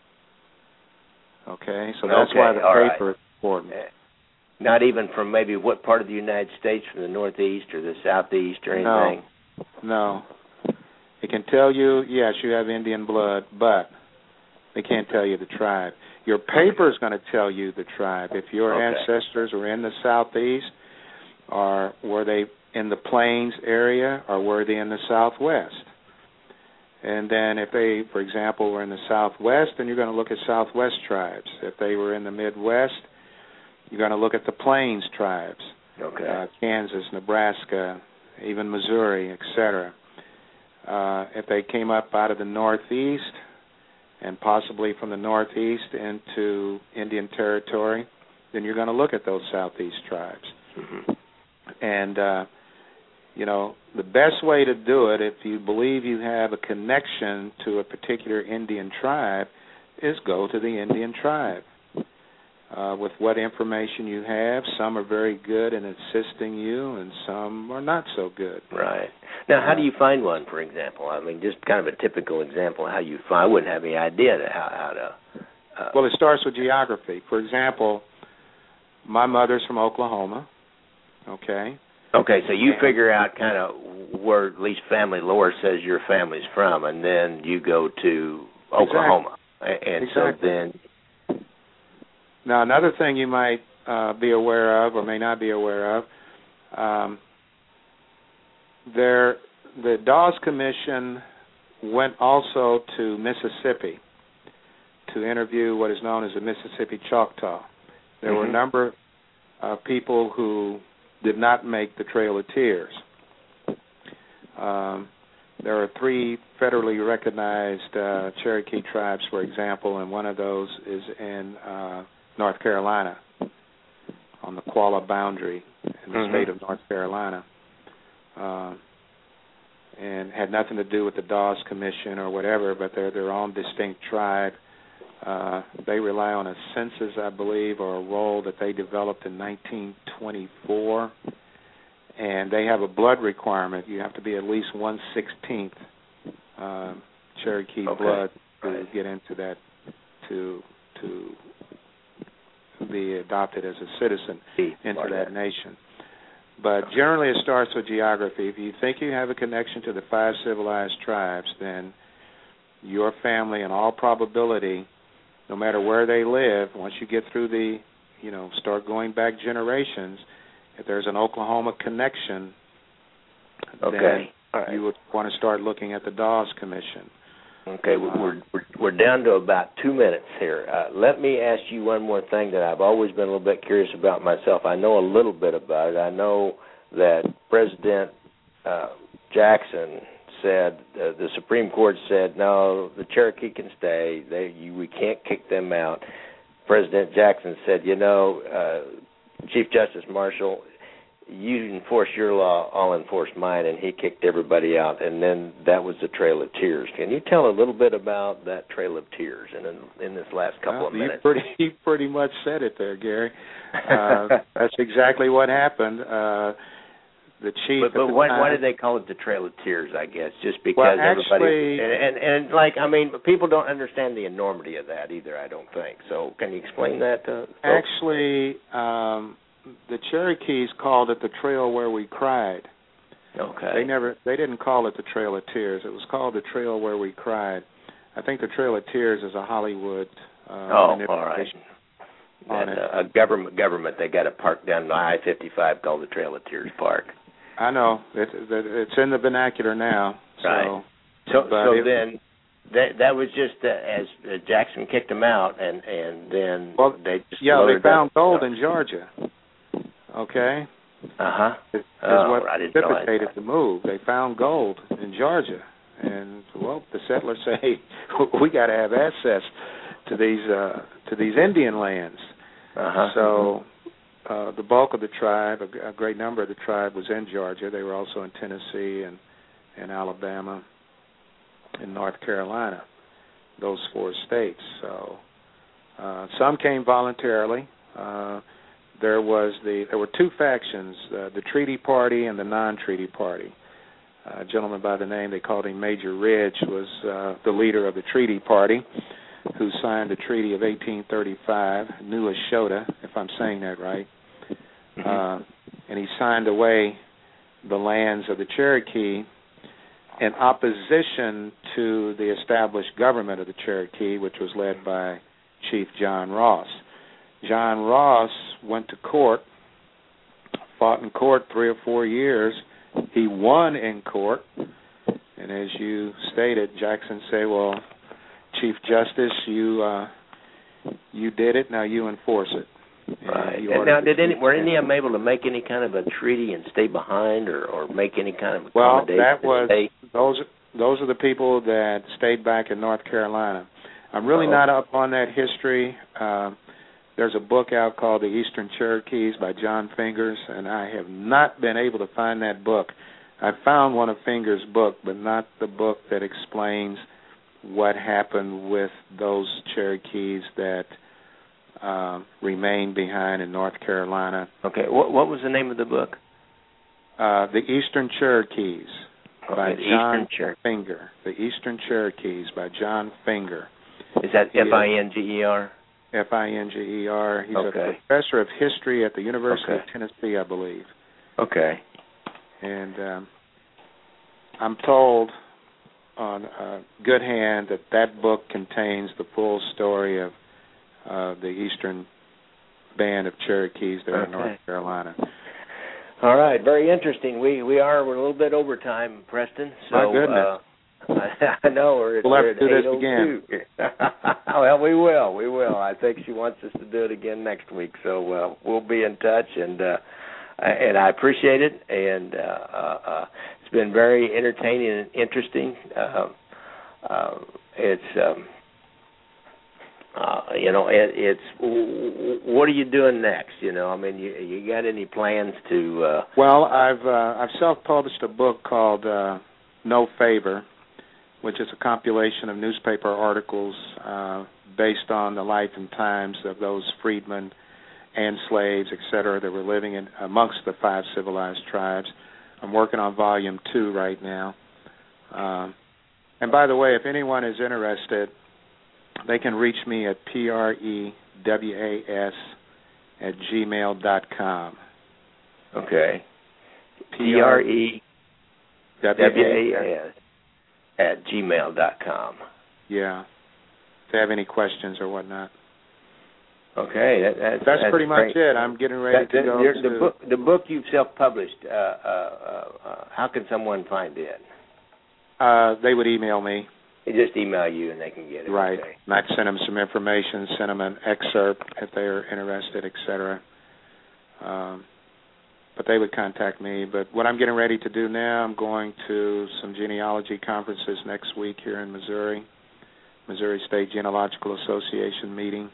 Okay? So that's okay. why the All paper right. is important. Not even from maybe what part of the United States, from the Northeast or the Southeast or anything? No. No. It can tell you, yes, you have Indian blood, but they can't tell you the tribe. Your paper is going to tell you the tribe. If your okay. ancestors were in the Southeast, or were they in the Plains area, or were they in the Southwest? And then if they, for example, were in the Southwest, then you're going to look at Southwest tribes. If they were in the Midwest, you're going to look at the Plains tribes, okay. uh, Kansas, Nebraska, even Missouri, et cetera. Uh, if they came up out of the Northeast and possibly from the Northeast into Indian Territory, then you're going to look at those Southeast tribes. Mm-hmm. And, uh, you know, the best way to do it, if you believe you have a connection to a particular Indian tribe, is go to the Indian tribe. Uh, with what information you have, some are very good in assisting you, and some are not so good. Right. Now, how do you find one, for example? I mean, just kind of a typical example of how you find. I wouldn't have any idea to how, how to... Uh, well, it starts with geography. For example, my mother's from Oklahoma, okay? Okay, so you figure out kind of where at least family lore says your family's from, and then you go to Oklahoma. Exactly. And exactly. so then... Now, another thing you might uh, be aware of or may not be aware of, um, there, the Dawes Commission went also to Mississippi to interview what is known as the Mississippi Choctaw. There mm-hmm. were a number of people who did not make the Trail of Tears. Um, there are three federally recognized uh, Cherokee tribes, for example, and one of those is in uh, North Carolina, on the Qualla boundary in the mm-hmm. state of North Carolina, uh, and had nothing to do with the Dawes Commission or whatever, but they're their own distinct tribe. Uh, they rely on a census, I believe, or a roll that they developed in nineteen twenty-four, and they have a blood requirement. You have to be at least one sixteenth uh, Cherokee okay. blood to right. get into that to to. be adopted as a citizen into that nation. But generally it starts with geography. If you think you have a connection to the five civilized tribes, then your family, in all probability, no matter where they live, once you get through the, you know, start going back generations, if there's an Oklahoma connection, okay. then right. you would want to start looking at the Dawes Commission. Okay, we're, we're we're down to about two minutes here. Uh, let me ask you one more thing that I've always been a little bit curious about myself. I know a little bit about it. I know that President uh, Jackson said, uh, the Supreme Court said, no, the Cherokee can stay. They, you, we can't kick them out. President Jackson said, you know, uh, Chief Justice Marshall, you enforce your law, I'll enforce mine, and he kicked everybody out, and then that was the Trail of Tears. Can you tell a little bit about that Trail of Tears in in, in this last couple well, of minutes? You pretty, you pretty much said it there, Gary. Uh, that's exactly what happened. Uh, the chief. But, but the why, time, why did they call it the Trail of Tears? I guess just because well, actually, everybody and, and and like I mean, people don't understand the enormity of that either. I don't think so. Can you explain that to folks? Actually, um, the Cherokees called it the Trail Where We Cried. Okay. They never. They didn't call it the Trail of Tears. It was called the Trail Where We Cried. I think the Trail of Tears is a Hollywood. Uh, oh, all right. And uh, a government government they got a park down I fifty-five called the Trail of Tears Park. I know it, it's in the vernacular now. So, right. So, so it, then that that was just uh, as uh, Jackson kicked them out, and and then well, they just yeah they found up. gold in Georgia. Okay, Uh-huh. Is, is oh, what I didn't precipitated the move. They found gold in Georgia, and well, the settlers say we got to have access to these uh, to these Indian lands. Uh-huh. So uh, the bulk of the tribe, a, a great number of the tribe, was in Georgia. They were also in Tennessee and and Alabama and North Carolina, those four states. So uh, some came voluntarily. Uh, there was the there were two factions, uh, the treaty party and the non-treaty party. Uh, a gentleman by the name, they called him Major Ridge, was uh, the leader of the treaty party, who signed the Treaty of eighteen thirty-five, New Eshota, if I'm saying that right. Mm-hmm. Uh, and he signed away the lands of the Cherokee in opposition to the established government of the Cherokee, which was led by Chief John Ross. John Ross went to court, fought in court three or four years. He won in court, and as you stated, Jackson said, well, Chief Justice, you uh, you did it, now you enforce it. And right. he Now, did any, were any of them able to make any kind of a treaty and stay behind, or, or make any kind of accommodation? Well, that was stay? those. Those are the people that stayed back in North Carolina. I'm really oh. not up on that history. Uh, there's a book out called The Eastern Cherokees by John Fingers, and I have not been able to find that book. I found one of Fingers' book, but not the book that explains what happened with those Cherokees that uh, remained behind in North Carolina. Okay, what, what was the name of the book? Uh, the Eastern Cherokees okay, by the John Eastern Cher- Finger. The Eastern Cherokees by John Finger. Is that F I N G E R? F I N G E R. He's okay. a professor of history at the University okay. of Tennessee, I believe. Okay. And um, I'm told on uh, good hand that that book contains the full story of uh, the Eastern Band of Cherokees there okay. in North Carolina. All right, very interesting. We we are we're a little bit over time, Preston. So, My goodness. Uh, I know we're, we'll we're have to do this again. Well, we will, we will. I think she wants us to do it again next week, so uh, we'll be in touch, and uh, and I appreciate it, and uh, uh, it's been very entertaining and interesting. Uh, uh, it's um, uh, you know it, it's what are you doing next? You know, I mean, you you got any plans to? Uh, well, I've uh, I've self-published a book called uh, No Favor, which is a compilation of newspaper articles uh, based on the life and times of those freedmen and slaves, et cetera, that were living in amongst the five civilized tribes. I'm working on volume two right now. Um, and by the way, if anyone is interested, they can reach me at P R E W A S at gmail dot com. Okay. P R E W A S at gmail dot com. Yeah. If they have any questions or whatnot. Okay, that, that's, that's that's pretty great. much it. I'm getting ready that, to that, go the, to... The book, the book you've self-published, uh, uh, uh, how can someone find it? Uh, they would email me. They just email you and they can get it. Right. Okay. And I'd send them some information, send them an excerpt if they're interested, et cetera. Um, but they would contact me. But what I'm getting ready to do now, I'm going to some genealogy conferences next week here in Missouri, Missouri State Genealogical Association meeting.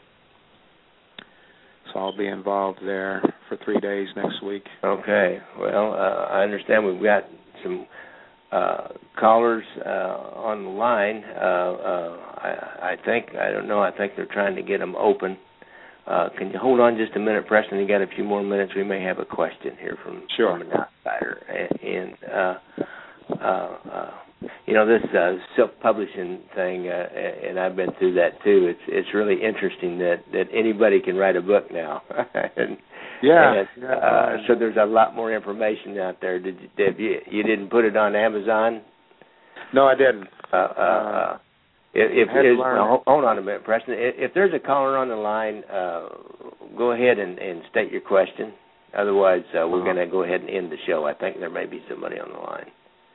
So I'll be involved there for three days next week. Okay. Well, uh, I understand we've got some uh, callers uh, on the line. Uh, uh, I, I think, I don't know, I think they're trying to get them open. Uh, can you hold on just a minute, Preston? You got a few more minutes. We may have a question here from, sure. from an outsider. And, uh, uh, uh, you know, this uh, self-publishing thing, uh, and I've been through that too. It's it's really interesting that, that anybody can write a book now. and, yeah. And, yeah. Uh, so there's a lot more information out there. Did you, did you, you didn't put it on Amazon? No, I didn't. Uh, uh, uh, if, if I had to learn. now, hold on a minute, Preston. If, if there's a caller on the line, uh, go ahead and, and state your question. Otherwise, uh, we're uh-huh. going to go ahead and end the show. I think there may be somebody on the line.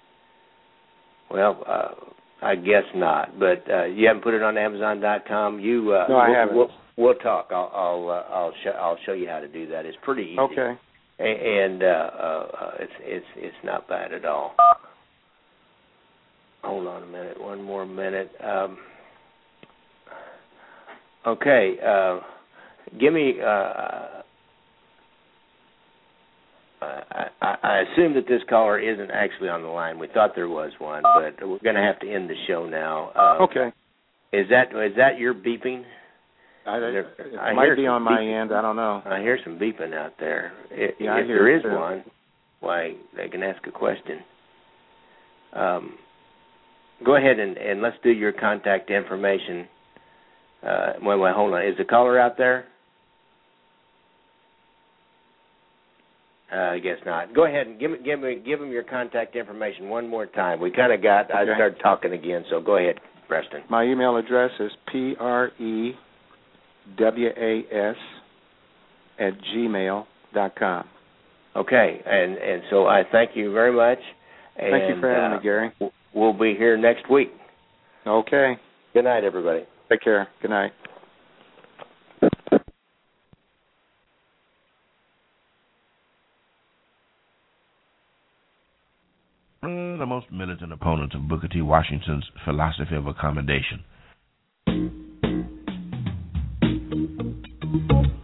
Well, uh, I guess not. But uh, you haven't put it on Amazon dot com. You uh, no, I we'll, haven't. We'll, we'll talk. I'll I'll uh, I'll, show, I'll show you how to do that. It's pretty easy. Okay. and uh, uh, it's it's it's not bad at all. Hold on a minute, one more minute. Um, okay, uh, give me. Uh, I, I, I assume that this caller isn't actually on the line. We thought there was one, but we're going to have to end the show now. Uh, okay. Is that is that your beeping? I, there, it I might be on my beeping. end. I don't know. I hear some beeping out there. If, yeah, if there is too. one, why, they can ask a question. Um, go ahead and, and let's do your contact information. Uh, wait, wait, hold on. Is the caller out there? Uh, I guess not. Go ahead and give me, give me, give them your contact information one more time. We kind of got. Okay. I started talking again, so go ahead, Preston. My email address is p r e w a s at gmail dot com. Okay, and and so I thank you very much. And, thank you for having uh, me, Gary. We'll be here next week. Okay. Good night, everybody. Take care. Good night. The most militant opponents of Booker T. Washington's philosophy of accommodation.